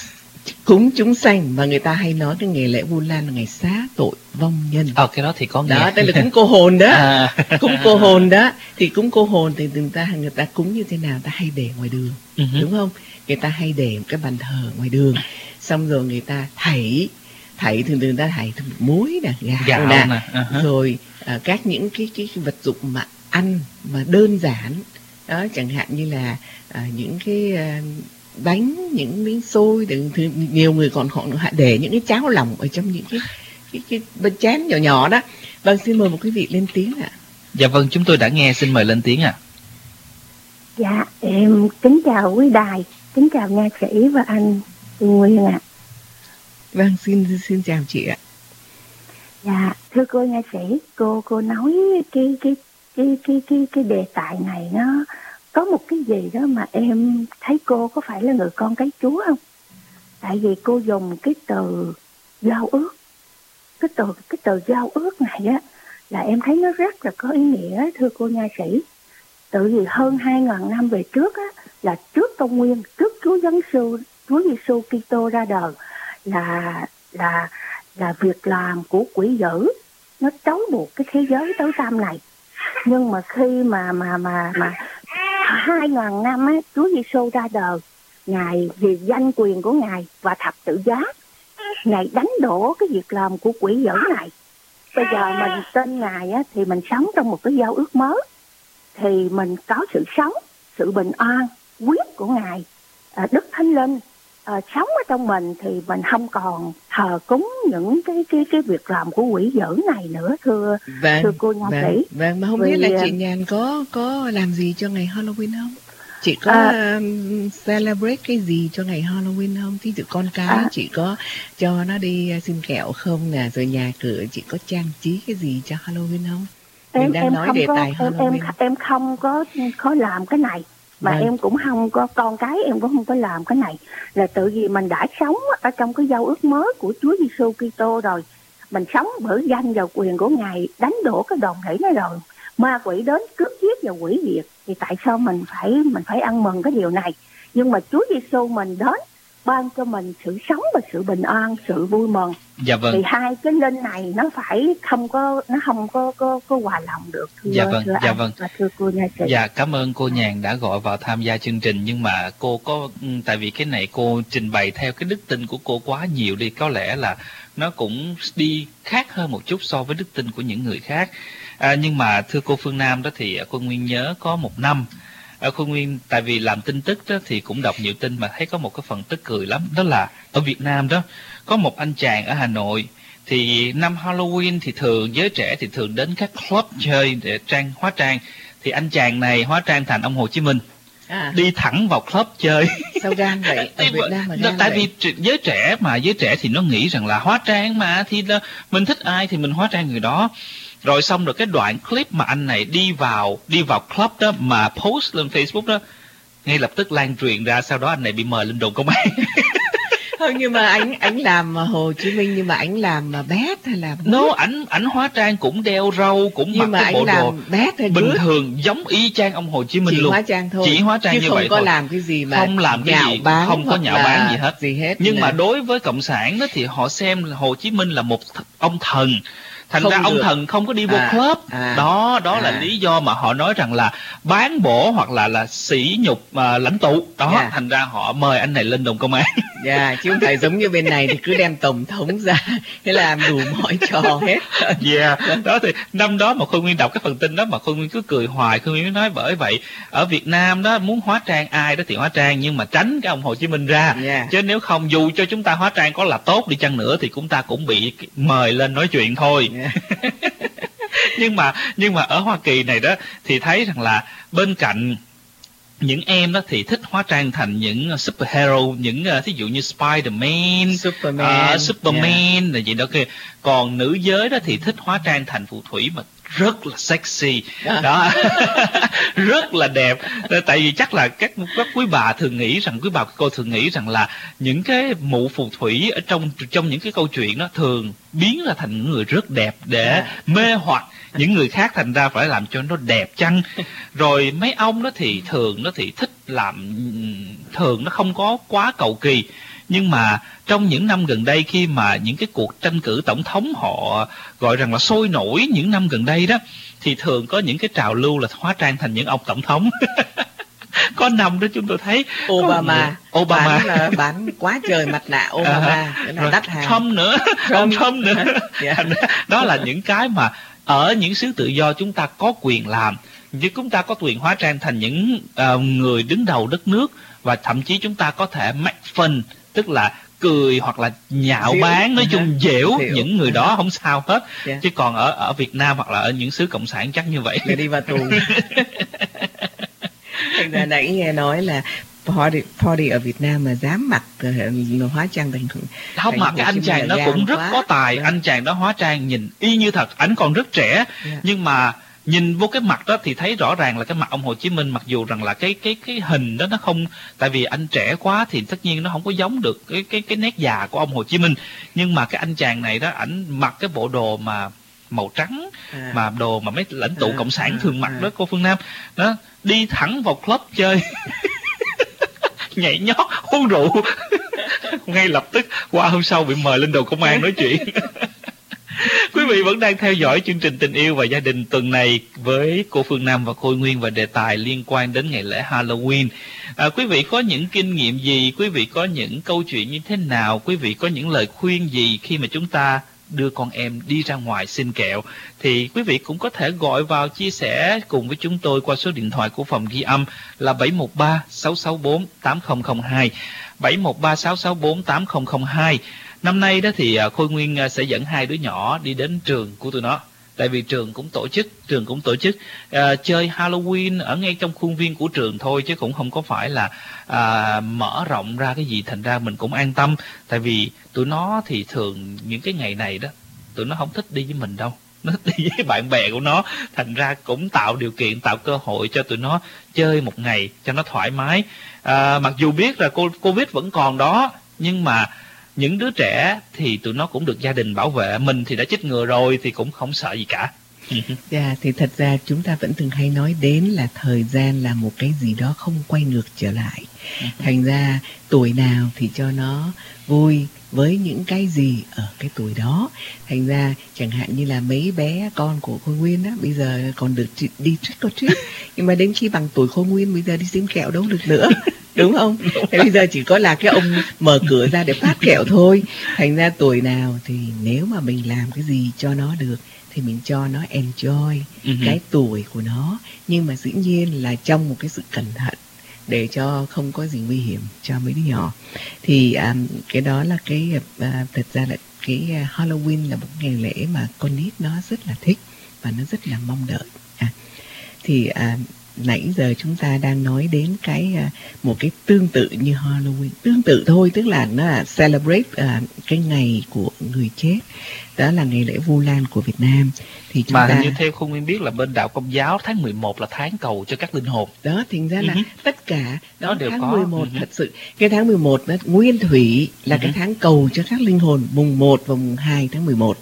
Cúng chúng sanh mà người ta hay nói cái ngày lễ Vu Lan là ngày xá tội vong nhân. Cái đó thì có nghe. Đó, đây là cúng cô hồn đó. Cúng cô hồn đó. Thì cúng cô hồn thì người ta cúng như thế nào? Người ta hay để ngoài đường, đúng không? Người ta hay để một cái bàn thờ ngoài đường. Xong rồi người ta thảy thường người ta thảy muối nè, gạo nè. Rồi các những cái vật dụng mà ăn mà đơn giản đó, chẳng hạn như là những cái bánh, những miếng xôi. Nhiều người còn họ để những cái cháo lòng ở trong những cái bên chén nhỏ nhỏ đó. Vâng, xin mời một quý vị lên tiếng ạ. Dạ vâng, chúng tôi đã nghe, xin mời lên tiếng ạ. Dạ, em kính chào quý đài, kính chào nha sĩ và anh Nguyên ạ. Vâng, xin chào chị ạ. Dạ, thưa cô nha sĩ, cô nói cái đề tài này nó có một cái gì đó mà em thấy cô có phải là người con cái Chúa không? Tại vì cô dùng cái từ giao ước, cái từ giao ước này á là em thấy nó rất là có ý nghĩa, thưa cô nha sĩ. Tự vì hơn 2.000 năm về trước á, là trước công nguyên, trước Chúa Giêsu Kitô ra đời, là việc làm của quỷ dữ nó trói buộc cái thế giới tối tăm này. Nhưng mà khi mà 2.000 năm á, Chúa Giêsu ra đời, Ngài vì danh quyền của Ngài và thập tự giá, ngày đánh đổ cái việc làm của quỷ dữ này. Bây giờ mình tin Ngài á, thì mình sống trong một cái giao ước mới, thì mình có sự sống, sự bình an, quyết của Ngài, Đức Thánh Linh sống ở trong mình, thì mình không còn thờ cúng những cái việc làm của quỷ dữ này nữa, thưa cô Nha Sĩ. Vâng, mà không biết là chị Nhàn có làm gì cho ngày Halloween không? Chị có celebrate cái gì cho ngày Halloween không? Thí dụ con cái chị có cho nó đi xin kẹo không nè, rồi nhà cửa chị có trang trí cái gì cho Halloween không? Mình đang nói đề tài Halloween. Em không có làm cái này, mà em cũng không có, con cái em cũng không có làm cái này, là tự vì mình đã sống ở trong cái giao ước mới của Chúa Giêsu Kitô rồi, mình sống bởi danh và quyền của Ngài, đánh đổ cái đòn rẫy đó rồi, ma quỷ đến cướp giết và hủy diệt, thì tại sao mình phải ăn mừng cái điều này? Nhưng mà Chúa Giêsu mình đến ban cho mình sự sống và sự bình an, sự vui mừng. Dạ vâng. Thì hai cái linh này nó không có hòa lòng được. Dạ vâng, dạ vâng. Thưa cô Nha Sĩ. Dạ, cảm ơn cô Nhàn đã gọi vào tham gia chương trình, nhưng mà cô có, tại vì cái này cô trình bày theo cái đức tin của cô quá nhiều đi, có lẽ là nó cũng đi khác hơn một chút so với đức tin của những người khác. Nhưng mà thưa cô Phương Nam đó, thì cô Nguyên nhớ có một năm cô Nguyên, tại vì làm tin tức đó thì cũng đọc nhiều tin mà thấy có một cái phần tức cười lắm, đó là ở Việt Nam đó có một anh chàng ở Hà Nội, thì năm Halloween thì thường giới trẻ thì thường đến các club chơi để hóa trang, thì anh chàng này hóa trang thành ông Hồ Chí Minh, đi thẳng vào club chơi. Sao gan vậy? Ở Việt Nam mà gan tại vậy? Vì giới trẻ thì nó nghĩ rằng là hóa trang mà, thì là mình thích ai thì mình hóa trang người đó. Rồi xong rồi cái đoạn clip mà anh này đi vào club đó mà post lên Facebook đó, ngay lập tức lan truyền ra, sau đó anh này bị mời lên đồn công an. Thôi nhưng mà ảnh làm Hồ Chí Minh, nhưng mà ảnh làm bét hay là ảnh hóa trang cũng đeo râu, cũng nhưng mặc cái bộ đồ bét hay bình thường giống y chang ông Hồ Chí Minh chỉ luôn. Hóa trang thôi. Chỉ hóa trang chứ như không vậy có thôi. Làm cái gì mà không làm cái gì, không có nhạo báng gì hết. Nhưng mà đối với cộng sản đó thì họ xem Hồ Chí Minh là một ông thần. Thành không ra ông thần không có đi vô club. Đó là lý do mà họ nói rằng là bán bổ hoặc là sỉ nhục lãnh tụ. Đó, thành ra họ mời anh này lên đồn công an. Chứ không phải giống như bên này thì cứ đem tổng thống ra để làm đủ mọi trò hết. Đó thì năm đó mà Khôi Nguyên đọc cái phần tin đó mà Khôi Nguyên cứ cười hoài. Khôi Nguyên mới nói bởi vậy ở Việt Nam đó muốn hóa trang ai đó thì hóa trang, nhưng mà tránh cái ông Hồ Chí Minh ra. Chứ nếu không, dù cho chúng ta hóa trang có là tốt đi chăng nữa thì chúng ta cũng bị mời lên nói chuyện thôi. Nhưng mà ở Hoa Kỳ này đó thì thấy rằng là bên cạnh những em đó thì thích hóa trang thành những superhero, những thí dụ như Spider-Man, Superman là gì đó kia. Còn nữ giới đó thì thích hóa trang thành phù thủy mà rất là sexy đó. Rất là đẹp. Tại vì chắc là các quý bà thường nghĩ rằng, quý bà cô thường nghĩ rằng là những cái mụ phù thủy ở trong những cái câu chuyện đó thường biến ra thành những người rất đẹp để mê hoặc những người khác, thành ra phải làm cho nó đẹp chăng. Rồi mấy ông đó thì thường nó thì thích làm, thường nó không có quá cầu kỳ. Nhưng mà trong những năm gần đây, khi mà những cái cuộc tranh cử tổng thống họ gọi rằng là sôi nổi những năm gần đây đó, thì thường có những cái trào lưu là hóa trang thành những ông tổng thống. Có năm đó chúng tôi thấy Obama bán quá trời mặt nạ Obama, là đắt hàng. Trump nữa. Đó là những cái mà ở những xứ tự do chúng ta có quyền làm, chứ chúng ta có quyền hóa trang thành những người đứng đầu đất nước, và thậm chí chúng ta có thể make fun, tức là cười hoặc là nhạo báng, nói chung dẻo những người đó không sao hết. Chứ còn ở Việt Nam hoặc là ở những xứ cộng sản chắc như vậy là đi vào tù. Thành ra nãy nghe nói là party ở Việt Nam mà dám mặc hóa trang thành không, mà cái anh chàng đó cũng rất có tài. Anh chàng đó hóa trang nhìn y như thật, ảnh còn rất trẻ, nhưng mà nhìn vô cái mặt đó thì thấy rõ ràng là cái mặt ông Hồ Chí Minh, mặc dù rằng là cái hình đó nó không, tại vì anh trẻ quá thì tất nhiên nó không có giống được cái nét già của ông Hồ Chí Minh. Nhưng mà cái anh chàng này đó, ảnh mặc cái bộ đồ mà màu trắng, mà đồ mà mấy lãnh tụ cộng sản thường mặc đó cô Phương Nam, đó đi thẳng vào club chơi. Nhảy nhót, uống rượu. Ngay lập tức qua hôm sau bị mời lên đồn công an nói chuyện. Quý vị vẫn đang theo dõi chương trình Tình Yêu và Gia Đình tuần này với cô Phương Nam và Khôi Nguyên, và đề tài liên quan đến ngày lễ Halloween. Quý vị có những kinh nghiệm gì, quý vị có những câu chuyện như thế nào, quý vị có những lời khuyên gì khi mà chúng ta đưa con em đi ra ngoài xin kẹo, thì quý vị cũng có thể gọi vào chia sẻ cùng với chúng tôi qua số điện thoại của phòng ghi âm là 713-664-8002, 713-664-8002. Năm nay đó thì Khôi Nguyên sẽ dẫn 2 đứa nhỏ đi đến trường của tụi nó. Tại vì trường cũng tổ chức chơi Halloween ở ngay trong khuôn viên của trường thôi, chứ cũng không có phải là mở rộng ra cái gì. Thành ra mình cũng an tâm. Tại vì tụi nó thì thường những cái ngày này đó, tụi nó không thích đi với mình đâu, nó thích đi với bạn bè của nó. Thành ra cũng tạo điều kiện, tạo cơ hội cho tụi nó chơi một ngày cho nó thoải mái. Mặc dù biết là Covid vẫn còn đó, nhưng mà những đứa trẻ thì tụi nó cũng được gia đình bảo vệ. Mình thì đã chích ngừa rồi thì cũng không sợ gì cả. Dạ, thì thật ra chúng ta vẫn thường hay nói đến là thời gian là một cái gì đó không quay ngược trở lại. Thành ra tuổi nào thì cho nó vui với những cái gì ở cái tuổi đó. Thành ra chẳng hạn như là mấy bé con của Khôi Nguyên á, bây giờ còn được đi trick or treat, nhưng mà đến khi bằng tuổi Khôi Nguyên bây giờ đi xin kẹo đâu được nữa. Đúng không? Thế bây giờ chỉ có là cái ông mở cửa ra để phát kẹo thôi. Thành ra tuổi nào thì nếu mà mình làm cái gì cho nó được thì mình cho nó enjoy cái tuổi của nó, nhưng mà dĩ nhiên là trong một cái sự cẩn thận để cho không có gì nguy hiểm cho mấy đứa nhỏ. Thì cái đó là cái thật ra là cái Halloween là một ngày lễ mà con nít nó rất là thích và nó rất là mong đợi. Thì nãy giờ chúng ta đang nói đến cái một cái tương tự như Halloween, tương tự thôi, tức là nó là celebrate cái ngày của người chết, đó là ngày lễ Vu Lan của Việt Nam. Thì chúng ta như theo Khôi Nguyên biết là bên đạo Công giáo tháng 11 là tháng cầu cho các linh hồn. Đó, thành ra là tất cả đó đều tháng có. 11 thật sự cái tháng 11 đó, nguyên thủy là cái tháng cầu cho các linh hồn. Mùng 1 và mùng 2 tháng 11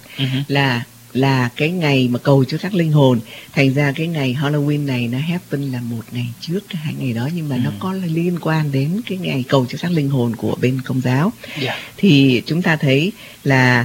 là cái ngày mà cầu cho các linh hồn. Thành ra cái ngày Halloween này nó happen là một ngày trước cái 2 ngày đó, nhưng mà nó có liên quan đến cái ngày cầu cho các linh hồn của bên Công giáo. Thì chúng ta thấy là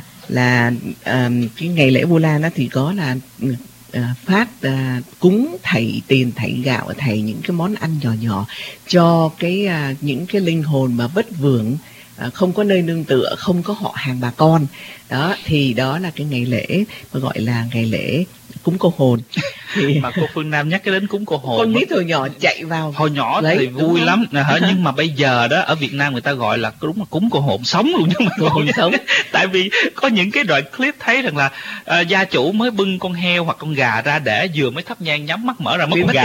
cái ngày lễ Vu Lan đó thì có là phát cúng thảy tiền, thảy gạo, thảy những cái món ăn nhỏ nhỏ cho cái những cái linh hồn mà vất vưởng, không có nơi nương tựa, không có họ hàng bà con. Đó, thì đó là cái ngày lễ mà gọi là ngày lễ cúng cô hồn. Thì mà cô Phương Nam nhắc cái đến cúng cô hồn, con nít hồi nhỏ chạy vào. Hồi nhỏ lấy, thì vui lắm nhưng mà bây giờ đó ở Việt Nam người ta gọi là đúng là cúng cô hồn sống luôn, nhưng mà cô hồn sống. Tại vì có những cái đoạn clip thấy rằng là gia chủ mới bưng con heo hoặc con gà ra để vừa mới thắp nhang nhắm mắt mở ra mất con gà.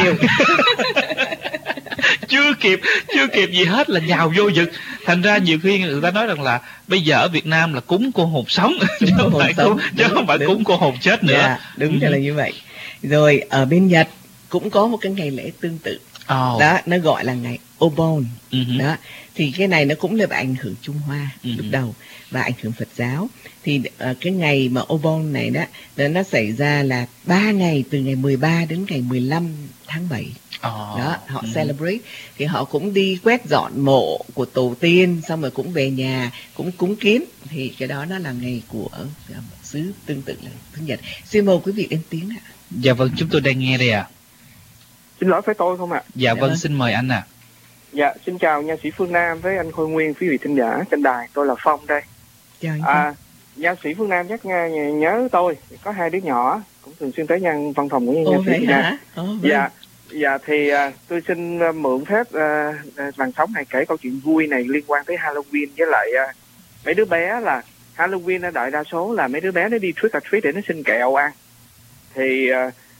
chưa kịp gì hết là nhào vô giật. Thành ra nhiều khi người ta nói rằng là bây giờ ở Việt Nam là cúng cô hồn sống chứ không phải cúng cô hồn chết nữa. Dạ, đúng là như vậy. Rồi ở bên Nhật cũng có một cái ngày lễ tương tự. Đó, nó gọi là ngày Obon. Đó, thì cái này nó cũng là ảnh hưởng Trung Hoa lúc đầu và ảnh hưởng Phật giáo. Thì cái ngày mà Obon này đó nó xảy ra là 3 ngày, từ ngày 13 đến ngày 15 tháng 7. Đó, họ celebrate. Thì họ cũng đi quét dọn mộ của tổ tiên, xong rồi cũng về nhà cũng cúng kiến. Thì cái đó nó là ngày của xứ tương tự là thứ Nhật. Xin mời quý vị lên tiếng ạ. Dạ vâng, chúng tôi đang nghe đây ạ. Xin lỗi, phải tôi không ạ? Dạ vâng, xin mời anh ạ. Dạ, xin chào nha sĩ Phương Nam với anh Khôi Nguyên, quý vị thính giả trên đài. Tôi là Phong đây. Chào anh. Nha sĩ Phương Nam chắc nhớ tôi, có 2 đứa nhỏ cũng thường xuyên tới văn phòng của nha sĩ Phương Nam. Dạ thì tôi xin mượn phép làn sóng này kể câu chuyện vui này liên quan tới Halloween, với lại mấy đứa bé là Halloween đại đa số là mấy đứa bé nó đi trick or treat để nó xin kẹo ăn. Thì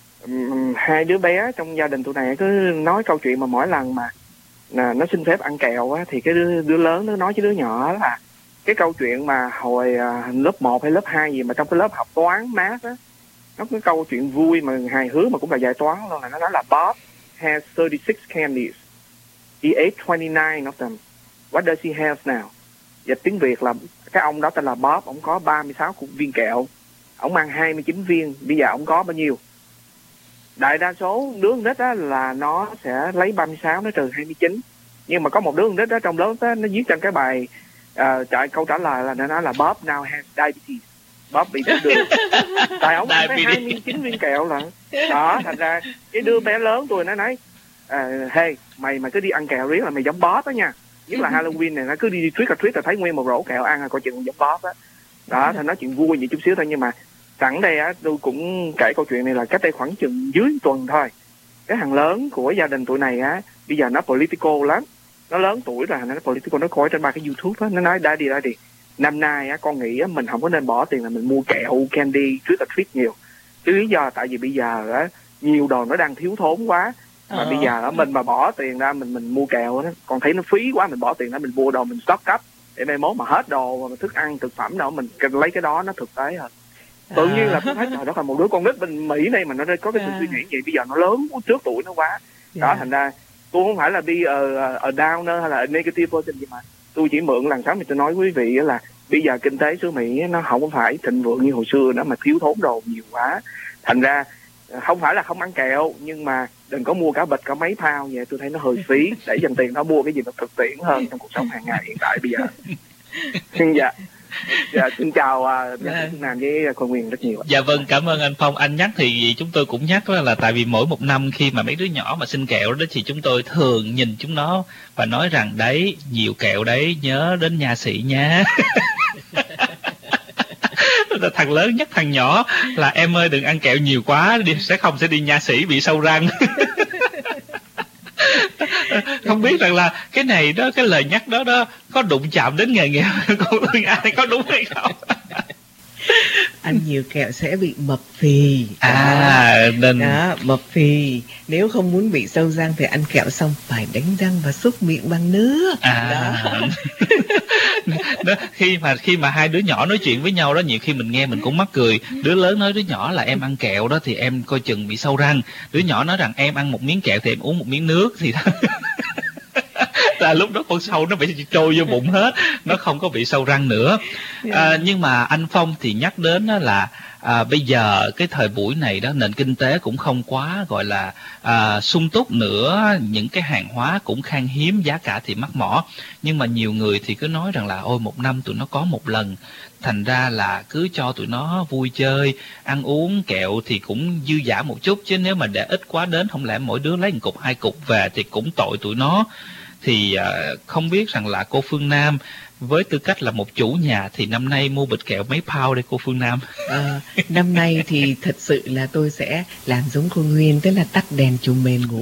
2 đứa bé trong gia đình tụi này cứ nói câu chuyện mà mỗi lần mà nó xin phép ăn kẹo á, thì cái đứa lớn nó nói với đứa nhỏ là cái câu chuyện mà hồi lớp 1 hay lớp 2 gì mà trong cái lớp học toán math á, nó có cái câu chuyện vui mà hài hước mà cũng là giải toán luôn, là nó nói là Bob has 36 candies, he ate 29 of them, what does he have now? Dịch tiếng Việt là cái ông đó tên là Bob, ông có 36 viên kẹo, ông ăn 29 viên, bây giờ ông có bao nhiêu? Đại đa số đứa con nít á là nó sẽ lấy 36 nó trừ 29, nhưng mà có một đứa con nít đó trong lớp đó, nó viết trên cái bài câu trả lời là nó nói là Bob now has diabetes, Bob bị tiểu đường. Tại ông ăn 29 viên kẹo lận đó. Thành ra cái đứa bé lớn tôi nó nói hey, mày mà cứ đi ăn kẹo riết là mày giống boss đó nha. Nhất là Halloween này, nó cứ đi trick or treat là thấy nguyên một rổ kẹo ăn là coi chừng giống boss á. Đó, thì nói chuyện vui vậy chút xíu thôi, nhưng mà sẵn đây á, tôi cũng kể câu chuyện này là cách đây khoảng chừng dưới tuần thôi. Cái thằng lớn của gia đình tụi này á, bây giờ nó political lắm, nó lớn tuổi rồi, nó political, nó coi trên ba cái YouTube á, nó nói daddy, năm nay á, con nghĩ á, mình không có nên bỏ tiền là mình mua kẹo candy trick or treat nhiều. Chứ lý do tại vì bây giờ á, nhiều đồ nó đang thiếu thốn quá. Mà bây giờ á, mình mà bỏ tiền ra mình mua kẹo đó, còn thấy nó phí quá, mình bỏ tiền ra mình mua đồ mình stock up để mai mốt mà hết đồ mà thức ăn thực phẩm đâu mình lấy cái đó, nó thực tế hơn. Tự nhiên là tôi thấy trời đất, là một đứa con nít bên Mỹ này mà nó có cái suy nghĩ vậy, bây giờ nó lớn trước tuổi nó quá. Đó, thành ra tôi không phải là đi ở downer hay là negative person gì, mà tôi chỉ mượn làn sóng thì tôi nói quý vị là bây giờ kinh tế xứ Mỹ nó không phải thịnh vượng như hồi xưa nữa, mà thiếu thốn đồ nhiều quá. Thành ra không phải là không ăn kẹo, nhưng mà đừng có mua cả bịch cả mấy thao vậy, tôi thấy nó hơi phí. Để dành tiền nó mua cái gì nó thực tiễn hơn trong cuộc sống hàng ngày hiện tại bây giờ. Xin chào Nam với Khôi Nguyên rất nhiều. Dạ vâng, cảm ơn anh Phong. Anh nhắc thì chúng tôi cũng nhắc là tại vì mỗi một năm khi mà mấy đứa nhỏ mà xin kẹo đó thì chúng tôi thường nhìn chúng nó và nói rằng đấy, nhiều kẹo đấy, nhớ đến nha sĩ nha. Thằng lớn nhắc thằng nhỏ là em ơi đừng ăn kẹo nhiều quá, sẽ đi nha sĩ bị sâu răng. Không biết rằng là cái này đó, cái lời nhắc đó có đụng chạm đến nghề nghiệp của ai, có đúng hay không? Ăn nhiều kẹo sẽ bị mập phì. Nên đó, mập phì. Nếu không muốn bị sâu răng thì ăn kẹo xong phải đánh răng và xúc miệng bằng nước. Đó, khi mà hai đứa nhỏ nói chuyện với nhau đó, nhiều khi mình nghe mình cũng mắc cười. Đứa lớn nói đứa nhỏ là em ăn kẹo đó thì em coi chừng bị sâu răng. Đứa nhỏ nói rằng em ăn một miếng kẹo thì em uống một miếng nước thì là lúc đó con sâu nó bị trôi vô bụng hết, nó không có bị sâu răng nữa. Nhưng mà anh Phong thì nhắc đến là bây giờ cái thời buổi này đó, nền kinh tế cũng không quá gọi là sung túc nữa, những cái hàng hóa cũng khan hiếm, giá cả thì mắc mỏ, nhưng mà nhiều người thì cứ nói rằng là ôi một năm tụi nó có một lần, thành ra là cứ cho tụi nó vui chơi ăn uống, kẹo thì cũng dư dả một chút, chứ nếu mà để ít quá đến không lẽ mỗi đứa lấy một cục hai cục về thì cũng tội tụi nó. Thì không biết rằng là cô Phương Nam với tư cách là một chủ nhà thì năm nay mua bịch kẹo mấy pound đây cô Phương Nam? Năm nay thì thật sự là tôi sẽ làm giống cô Nguyên, tức là tắt đèn chùm mền ngủ.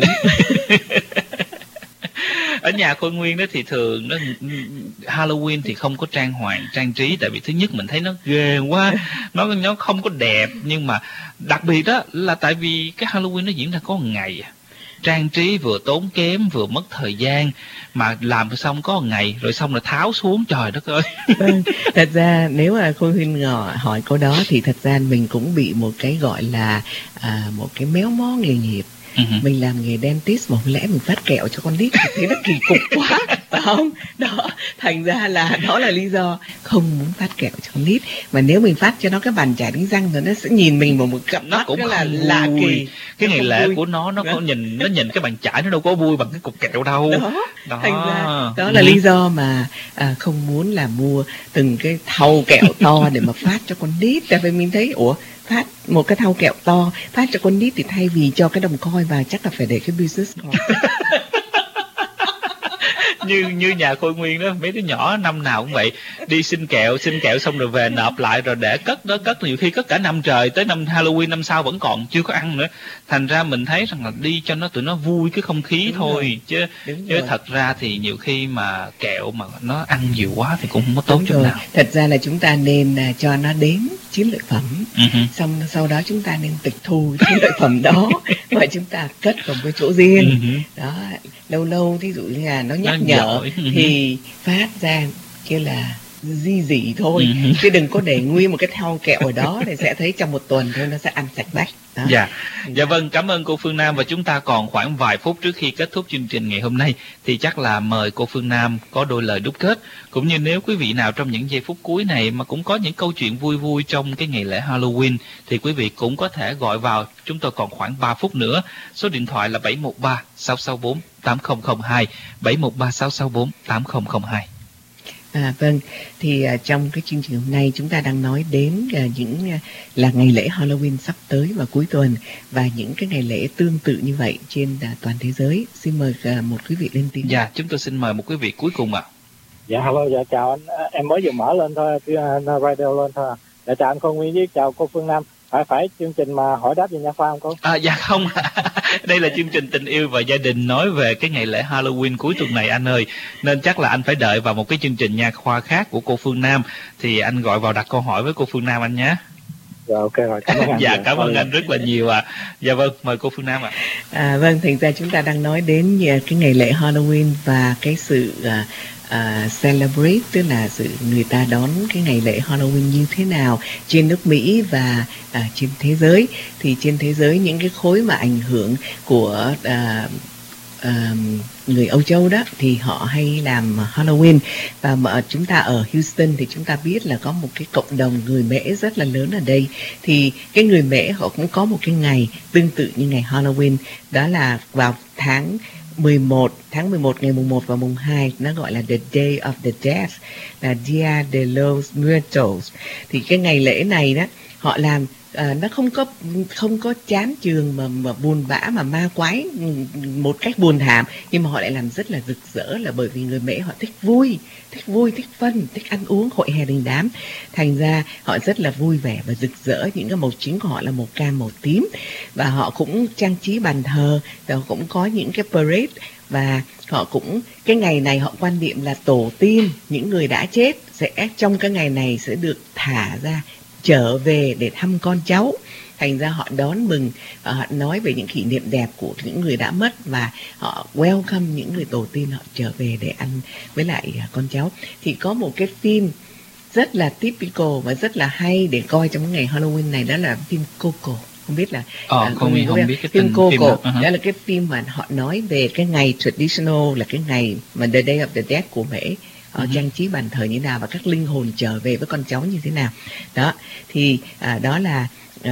Ở nhà Khôi Nguyên đó thì thường nó Halloween thì không có trang trí, tại vì thứ nhất mình thấy nó ghê quá, nó không có đẹp, nhưng mà đặc biệt đó là tại vì cái Halloween nó diễn ra có một ngày, trang trí vừa tốn kém vừa mất thời gian, mà làm xong có một ngày rồi xong rồi tháo xuống, trời đất ơi. Thật ra nếu mà Khôi Huynh hỏi câu đó thì thật ra mình cũng bị một cái gọi là một cái méo mó nghề nghiệp. Mình làm nghề dentist mà không lẽ mình phát kẹo cho con nít thì thấy nó kỳ cục quá, phải không? Đó, thành ra là đó là lý do không muốn phát kẹo cho con nít. Mà nếu mình phát cho nó cái bàn chải đánh răng rồi nó sẽ nhìn mình một cặp nó mắt cũng là lạ kỳ. Cái ngày lễ của nó có nhìn cái bàn chải nó đâu có vui bằng cái cục kẹo đâu. Đó. Thành ra đó là lý do mà không muốn là mua từng cái thau kẹo to để mà phát cho con nít. Tại vì mình thấy phát một cái thau kẹo to phát cho con nít thì thay vì cho cái đồng coin vào chắc là phải để cái business card. như nhà Khôi Nguyên đó, mấy đứa nhỏ năm nào cũng vậy, đi xin kẹo xong rồi về nộp lại rồi để cất nhiều khi cất cả năm trời, tới năm Halloween năm sau vẫn còn chưa có ăn nữa. Thành ra mình thấy rằng là đi cho tụi nó vui cái không khí thôi, chứ thật ra thì nhiều khi mà kẹo mà nó ăn nhiều quá thì cũng không có tốt chút nào. Thật ra là chúng ta nên cho nó đếm chiến lợi phẩm, xong sau đó chúng ta nên tịch thu chiến lợi phẩm đó và chúng ta cất vào cái chỗ riêng. Đó, lâu thí dụ như là nó nhắc nhở thì phát ra kia là dị thôi, chứ đừng có để nguyên một cái thau kẹo ở đó thì sẽ thấy trong một tuần thôi nó sẽ ăn sạch bách. Dạ vâng, cảm ơn cô Phương Nam. Và chúng ta còn khoảng vài phút trước khi kết thúc chương trình ngày hôm nay thì chắc là mời cô Phương Nam có đôi lời đúc kết, cũng như nếu quý vị nào trong những giây phút cuối này mà cũng có những câu chuyện vui trong cái ngày lễ Halloween thì quý vị cũng có thể gọi vào. Chúng tôi còn khoảng 3 phút nữa. Số điện thoại là 713-664-8002, 713-664-8002. Vâng, thì trong cái chương trình hôm nay chúng ta đang nói đến là ngày lễ Halloween sắp tới vào cuối tuần và những cái ngày lễ tương tự như vậy trên toàn thế giới. Xin mời một quý vị lên tiếng. Dạ, chúng tôi xin mời một quý vị cuối cùng ạ. Dạ, hello, dạ chào anh, em mới vừa mở lên thôi, radio lên thôi. Dạ chào anh Khôi Nguyên với chào cô Phương Nam. Phải chương trình mà hỏi đáp về nha khoa không cô? Dạ không, đây là chương trình tình yêu và gia đình nói về cái ngày lễ Halloween cuối tuần này anh ơi. Nên chắc là anh phải đợi vào một cái chương trình nha khoa khác của cô Phương Nam. Thì anh gọi vào đặt câu hỏi với cô Phương Nam anh nhé. Dạ ok rồi, cảm ơn anh. Dạ cảm ơn anh rất là nhiều ạ. Dạ vâng, mời cô Phương Nam ạ. Vâng, thành ra chúng ta đang nói đến cái ngày lễ Halloween và cái sự celebrate, tức là sự người ta đón cái ngày lễ Halloween như thế nào trên nước Mỹ và trên thế giới. Thì trên thế giới những cái khối mà ảnh hưởng của người Âu Châu đó thì họ hay làm Halloween, và mà chúng ta ở Houston thì chúng ta biết là có một cái cộng đồng người Mễ rất là lớn ở đây. Thì cái người Mễ họ cũng có một cái ngày tương tự như ngày Halloween, đó là vào tháng 11 ngày mùng 1 và mùng 2, nó gọi là The Day of the Dead, là Dia de los Muertos. Thì cái ngày lễ này đó họ làm nó không có chán chường mà buồn bã mà ma quái một cách buồn thảm, nhưng mà họ lại làm rất là rực rỡ, là bởi vì người Mễ họ thích vui, thích phân, thích ăn uống, hội hè đình đám. Thành ra họ rất là vui vẻ và rực rỡ. Những cái màu chính của họ là màu cam, màu tím, và họ cũng trang trí bàn thờ, và cũng có những cái parade, và họ cũng cái ngày này họ quan niệm là tổ tiên những người đã chết sẽ trong cái ngày này sẽ được thả ra trở về để thăm con cháu. Thành ra họ đón mừng và họ nói về những kỷ niệm đẹp của những người đã mất, và họ welcome những người tổ tiên họ trở về để ăn với lại con cháu. Thì có một cái phim rất là typical và rất là hay để coi trong ngày Halloween này, đó là phim Coco. Không biết là không biết cái phim Coco. phim Đó là cái phim mà họ nói về cái ngày traditional, là cái ngày mà The Day of the Dead của Mễ. Họ trang trí bàn thờ như thế nào và các linh hồn trở về với con cháu như thế nào. Đó thì đó là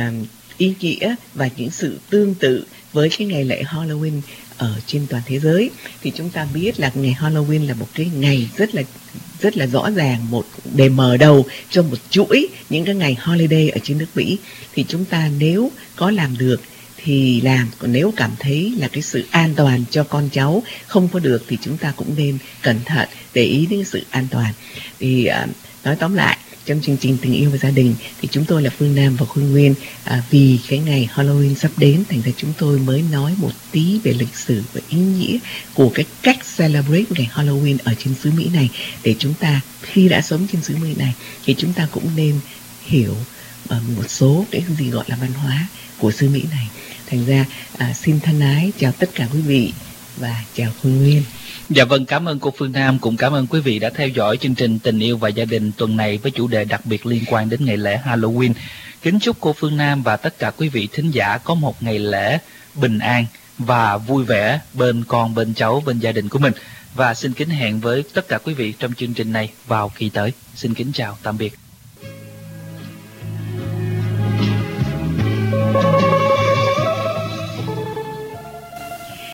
ý nghĩa và những sự tương tự với cái ngày lễ Halloween ở trên toàn thế giới. Thì chúng ta biết là ngày Halloween là một cái ngày rất là rõ ràng, một để mở đầu cho một chuỗi những cái ngày holiday ở trên nước Mỹ. Thì chúng ta nếu có làm được thì làm, còn nếu cảm thấy là cái sự an toàn cho con cháu không có được thì chúng ta cũng nên cẩn thận, để ý đến sự an toàn. Thì nói tóm lại, trong chương trình Tình Yêu và Gia Đình thì chúng tôi là Phương Nam và Khôi Nguyên, vì cái ngày Halloween sắp đến, thành ra chúng tôi mới nói một tí về lịch sử và ý nghĩa của cái cách celebrate ngày Halloween ở trên xứ Mỹ này, để chúng ta khi đã sống trên xứ Mỹ này thì chúng ta cũng nên hiểu một số cái gì gọi là văn hóa của xứ Mỹ này. Thành ra xin thân ái chào tất cả quý vị và chào Khôi Nguyên. Dạ vâng, cảm ơn cô Phương Nam, cũng cảm ơn quý vị đã theo dõi chương trình Tình Yêu và Gia Đình tuần này với chủ đề đặc biệt liên quan đến ngày lễ Halloween. Kính chúc cô Phương Nam và tất cả quý vị thính giả có một ngày lễ bình an và vui vẻ bên con, bên cháu, bên gia đình của mình. Và xin kính hẹn với tất cả quý vị trong chương trình này vào kỳ tới. Xin kính chào, tạm biệt.